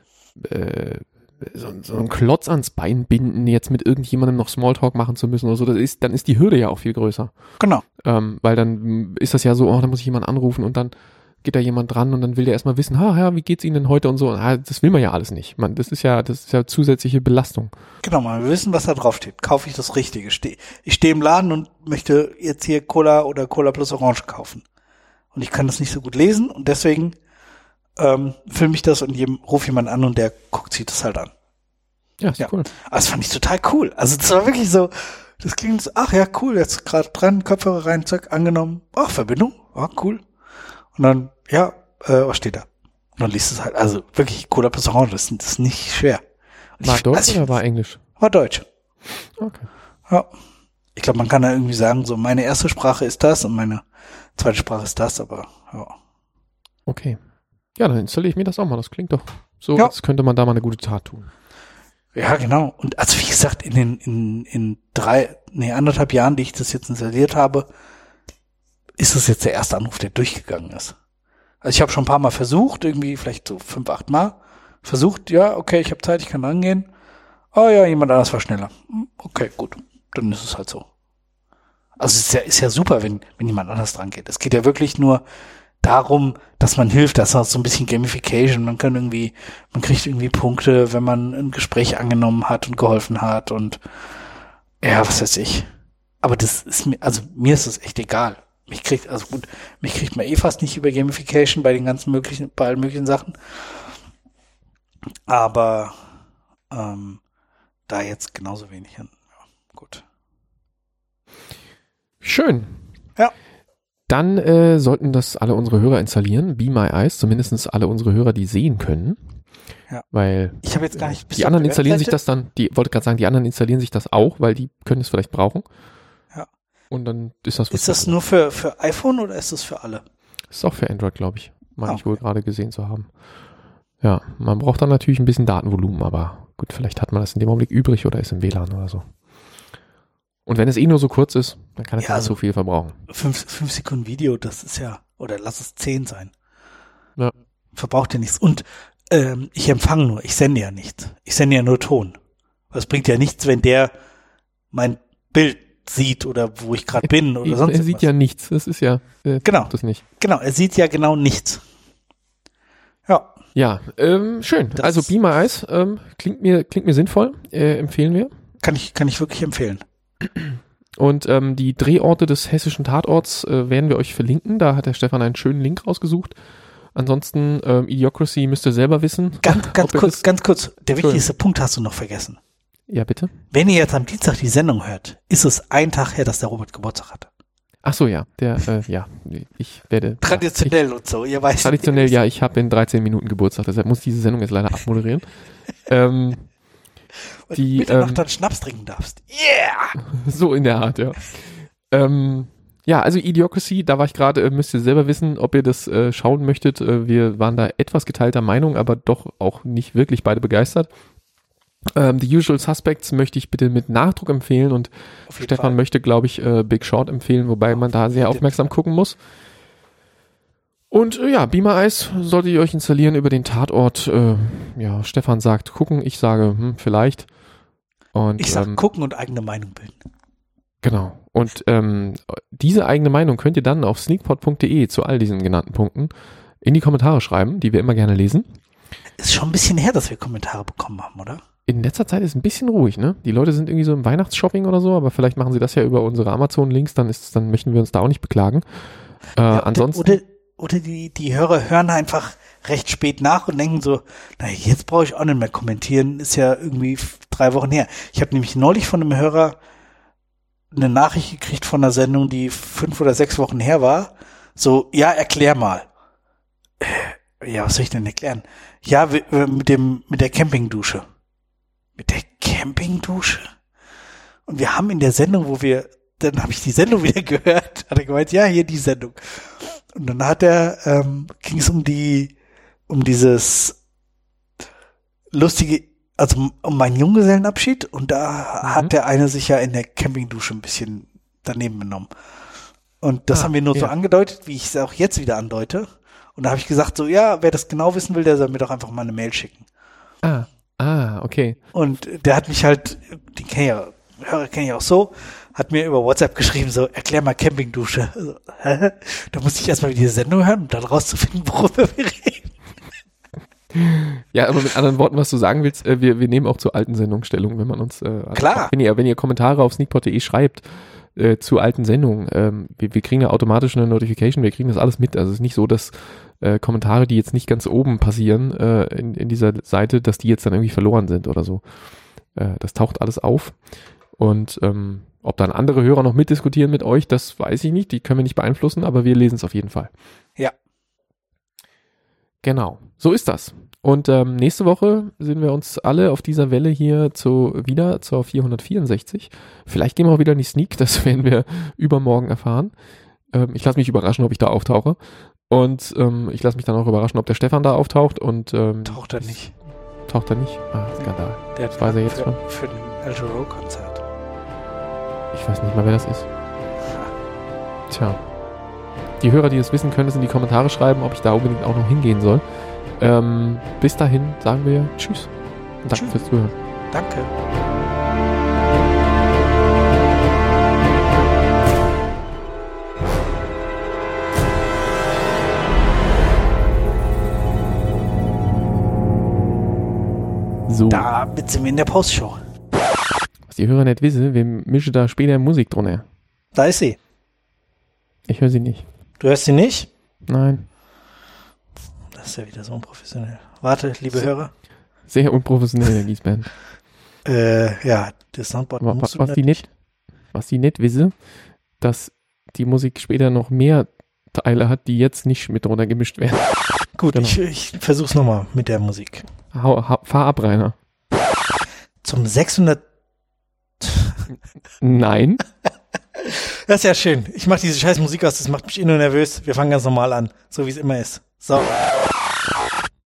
[SPEAKER 2] Klotz ans Bein binden, jetzt mit irgendjemandem noch Smalltalk machen zu müssen oder so. Dann ist die Hürde ja auch viel größer.
[SPEAKER 1] Genau.
[SPEAKER 2] Weil dann ist das ja so, da muss ich jemanden anrufen und dann geht da jemand dran und dann will der erstmal wissen, wie geht's Ihnen denn heute und so. Das will man ja alles nicht. Das ist ja zusätzliche Belastung.
[SPEAKER 1] Genau, man will wissen, was da drauf steht. Kaufe ich das Richtige? Ich stehe im Laden und möchte jetzt hier Cola oder Cola plus Orange kaufen. Und ich kann das nicht so gut lesen und deswegen filme ich das und rufe jemand an und der guckt sich das halt an.
[SPEAKER 2] Ja, ist cool.
[SPEAKER 1] Aber das fand ich total cool. Also das war wirklich so, das klingt so, ach ja, cool, jetzt gerade dran, Kopfhörer rein, zack, angenommen. Ach, Verbindung, cool. Und dann, was steht da? Und dann liest es halt, also wirklich Cola plus Orange, das ist nicht schwer. Und
[SPEAKER 2] war Deutsch oder war Englisch?
[SPEAKER 1] War Deutsch.
[SPEAKER 2] Okay.
[SPEAKER 1] Ja. Ich glaube, man kann da irgendwie sagen, so meine erste Sprache ist das und meine zweite Sprache ist das, aber ja.
[SPEAKER 2] Okay. Ja, dann installiere ich mir das auch mal. Das klingt doch so, als könnte man da mal eine gute Tat tun.
[SPEAKER 1] Ja, genau. Und also wie gesagt, in 1,5 Jahren, die ich das jetzt installiert habe, ist das jetzt der erste Anruf, der durchgegangen ist. Also ich habe schon ein paar Mal versucht, irgendwie vielleicht so 7, 8 Mal versucht, ja, okay, ich habe Zeit, ich kann rangehen. Oh ja, jemand anders war schneller. Okay, gut, dann ist es halt so. Also es ist ja super, wenn jemand anders dran geht. Es geht ja wirklich nur darum, dass man hilft, das ist so ein bisschen Gamification. Man kriegt irgendwie Punkte, wenn man ein Gespräch angenommen hat und geholfen hat und ja, was weiß ich. Aber mir ist das echt egal. Mich kriegt man fast nicht über Gamification bei allen möglichen Sachen. Aber da jetzt genauso wenig hin. Ja, gut.
[SPEAKER 2] Schön.
[SPEAKER 1] Ja.
[SPEAKER 2] Dann sollten das alle unsere Hörer installieren, Be My Eyes, zumindest alle unsere Hörer, die sehen können.
[SPEAKER 1] Ja.
[SPEAKER 2] Weil
[SPEAKER 1] ich habe jetzt gar nicht.
[SPEAKER 2] Die anderen installieren sich das dann, wollte gerade sagen, die anderen installieren sich das auch, weil die können es vielleicht brauchen.
[SPEAKER 1] Ja.
[SPEAKER 2] Und dann ist das was.
[SPEAKER 1] Ist das nur für iPhone oder ist das für alle?
[SPEAKER 2] Ist auch für Android, glaube ich. Meine ich wohl gerade gesehen zu haben. Ja, man braucht dann natürlich ein bisschen Datenvolumen, aber gut, vielleicht hat man das in dem Augenblick übrig oder ist im WLAN oder so. Und wenn es nur so kurz ist, dann kann es nicht so viel verbrauchen.
[SPEAKER 1] 5 Sekunden Video, das ist ja, oder lass es 10 sein.
[SPEAKER 2] Ja.
[SPEAKER 1] Verbraucht ja nichts. Und ich empfange nur, ich sende ja nichts. Ich sende ja nur Ton. Es bringt ja nichts, wenn der mein Bild sieht oder wo ich gerade bin oder sonst was.
[SPEAKER 2] Er sieht ja nichts, das ist ja
[SPEAKER 1] genau.
[SPEAKER 2] Das nicht.
[SPEAKER 1] Genau, er sieht ja genau nichts. Ja.
[SPEAKER 2] Ja, schön. Also Be My Eyes klingt mir sinnvoll, empfehlen wir.
[SPEAKER 1] Kann ich wirklich empfehlen.
[SPEAKER 2] Und die Drehorte des hessischen Tatorts werden wir euch verlinken. Da hat der Stefan einen schönen Link rausgesucht. Ansonsten Idiocracy müsst ihr selber wissen.
[SPEAKER 1] Ganz kurz. Der wichtigste Punkt hast du noch vergessen.
[SPEAKER 2] Ja, bitte?
[SPEAKER 1] Wenn ihr jetzt am Dienstag die Sendung hört, ist es ein Tag her, dass der Robert Geburtstag hatte.
[SPEAKER 2] Ach so, ja. Ich werde...
[SPEAKER 1] Traditionell und so, ihr weißt.
[SPEAKER 2] Traditionell, ja. Ich habe in 13 Minuten Geburtstag, deshalb muss ich diese Sendung jetzt leider abmoderieren.
[SPEAKER 1] Die Mitternacht dann Schnaps trinken darfst. Yeah!
[SPEAKER 2] So in der Art, ja. Ja, also Idiocracy, da war ich gerade, müsst ihr selber wissen, ob ihr das schauen möchtet. Wir waren da etwas geteilter Meinung, aber doch auch nicht wirklich beide begeistert. The Usual Suspects möchte ich bitte mit Nachdruck empfehlen und Stefan möchte, glaube ich, Big Short empfehlen, wobei man da sehr aufmerksam gucken muss. Und Be My Eyes solltet ihr euch installieren über den Tatort. Stefan sagt gucken, ich sage vielleicht. Und,
[SPEAKER 1] ich sage gucken und eigene Meinung bilden.
[SPEAKER 2] Genau. Und diese eigene Meinung könnt ihr dann auf sneakpod.de zu all diesen genannten Punkten in die Kommentare schreiben, die wir immer gerne lesen.
[SPEAKER 1] Ist schon ein bisschen her, dass wir Kommentare bekommen haben, oder?
[SPEAKER 2] In letzter Zeit ist ein bisschen ruhig, ne? Die Leute sind irgendwie so im Weihnachtsshopping oder so, aber vielleicht machen sie das ja über unsere Amazon-Links, dann möchten wir uns da auch nicht beklagen. Ansonsten.
[SPEAKER 1] Oder die Hörer hören einfach recht spät nach und denken so, jetzt brauche ich auch nicht mehr kommentieren, ist ja irgendwie 3 Wochen her. Ich habe nämlich neulich von einem Hörer eine Nachricht gekriegt von einer Sendung, die 5 oder 6 Wochen her war. So, ja, erklär mal. Ja, was soll ich denn erklären? Ja, mit der Campingdusche. Mit der Campingdusche? Und wir haben in der Sendung, dann habe ich die Sendung wieder gehört, hat er gemeint, ja, hier die Sendung. Und dann ging es um dieses lustige, also um meinen Junggesellenabschied und da hat der eine sich ja in der Campingdusche ein bisschen daneben benommen. Und das haben wir nur so angedeutet, wie ich es auch jetzt wieder andeute. Und da habe ich gesagt so, ja, wer das genau wissen will, der soll mir doch einfach mal eine Mail schicken.
[SPEAKER 2] Okay.
[SPEAKER 1] Und der hat mich halt, Hörer kenne ich auch so, hat mir über WhatsApp geschrieben, so, erklär mal Campingdusche. Also, da musste ich erstmal wieder diese Sendung hören, um dann rauszufinden, worüber wir reden.
[SPEAKER 2] Ja, aber mit anderen Worten, was du sagen willst, wir nehmen auch zu alten Sendungen Stellung, wenn man uns,
[SPEAKER 1] klar.
[SPEAKER 2] Wenn ihr Kommentare auf sneakpod.de schreibt, zu alten Sendungen, wir kriegen ja automatisch eine Notification, wir kriegen das alles mit, also es ist nicht so, dass Kommentare, die jetzt nicht ganz oben passieren, in dieser Seite, dass die jetzt dann irgendwie verloren sind oder so. Das taucht alles auf und ob dann andere Hörer noch mitdiskutieren mit euch, das weiß ich nicht, die können wir nicht beeinflussen, aber wir lesen es auf jeden Fall.
[SPEAKER 1] Ja.
[SPEAKER 2] Genau, so ist das. Und nächste Woche sehen wir uns alle auf dieser Welle hier wieder zur 464. Vielleicht gehen wir auch wieder in die Sneak, das werden wir übermorgen erfahren. Ich lasse mich überraschen, ob ich da auftauche. Und ich lasse mich dann auch überraschen, ob der Stefan da auftaucht. Und
[SPEAKER 1] taucht er nicht.
[SPEAKER 2] Taucht er nicht? Skandal.
[SPEAKER 1] Der
[SPEAKER 2] das weiß er jetzt schon.
[SPEAKER 1] Für den El Giro-Konzert.
[SPEAKER 2] Ich weiß nicht mal, wer das ist. Tja. Die Hörer, die es wissen, können es in die Kommentare schreiben, ob ich da unbedingt auch noch hingehen soll. Bis dahin sagen wir Tschüss. Und danke fürs Zuhören.
[SPEAKER 1] Danke.
[SPEAKER 2] So.
[SPEAKER 1] Da sind wir in der Postshow.
[SPEAKER 2] Was die Hörer nicht wissen, wir mischen da später Musik drunter.
[SPEAKER 1] Da ist sie.
[SPEAKER 2] Ich höre sie nicht.
[SPEAKER 1] Du hörst sie nicht?
[SPEAKER 2] Nein.
[SPEAKER 1] Das ist ja wieder so unprofessionell. Warte, liebe Hörer.
[SPEAKER 2] Sehr unprofessionell, Giesband.
[SPEAKER 1] Ja, das Soundboard
[SPEAKER 2] was die nicht wissen, dass die Musik später noch mehr Teile hat, die jetzt nicht mit drunter gemischt werden.
[SPEAKER 1] Gut,
[SPEAKER 2] Genau.
[SPEAKER 1] ich versuch's nochmal mit der Musik.
[SPEAKER 2] Fahr ab, Rainer.
[SPEAKER 1] Zum 600...
[SPEAKER 2] Nein.
[SPEAKER 1] Das ist ja schön. Ich mache diese scheiß Musik aus, das macht mich nur nervös. Wir fangen ganz normal an, so wie es immer ist. So.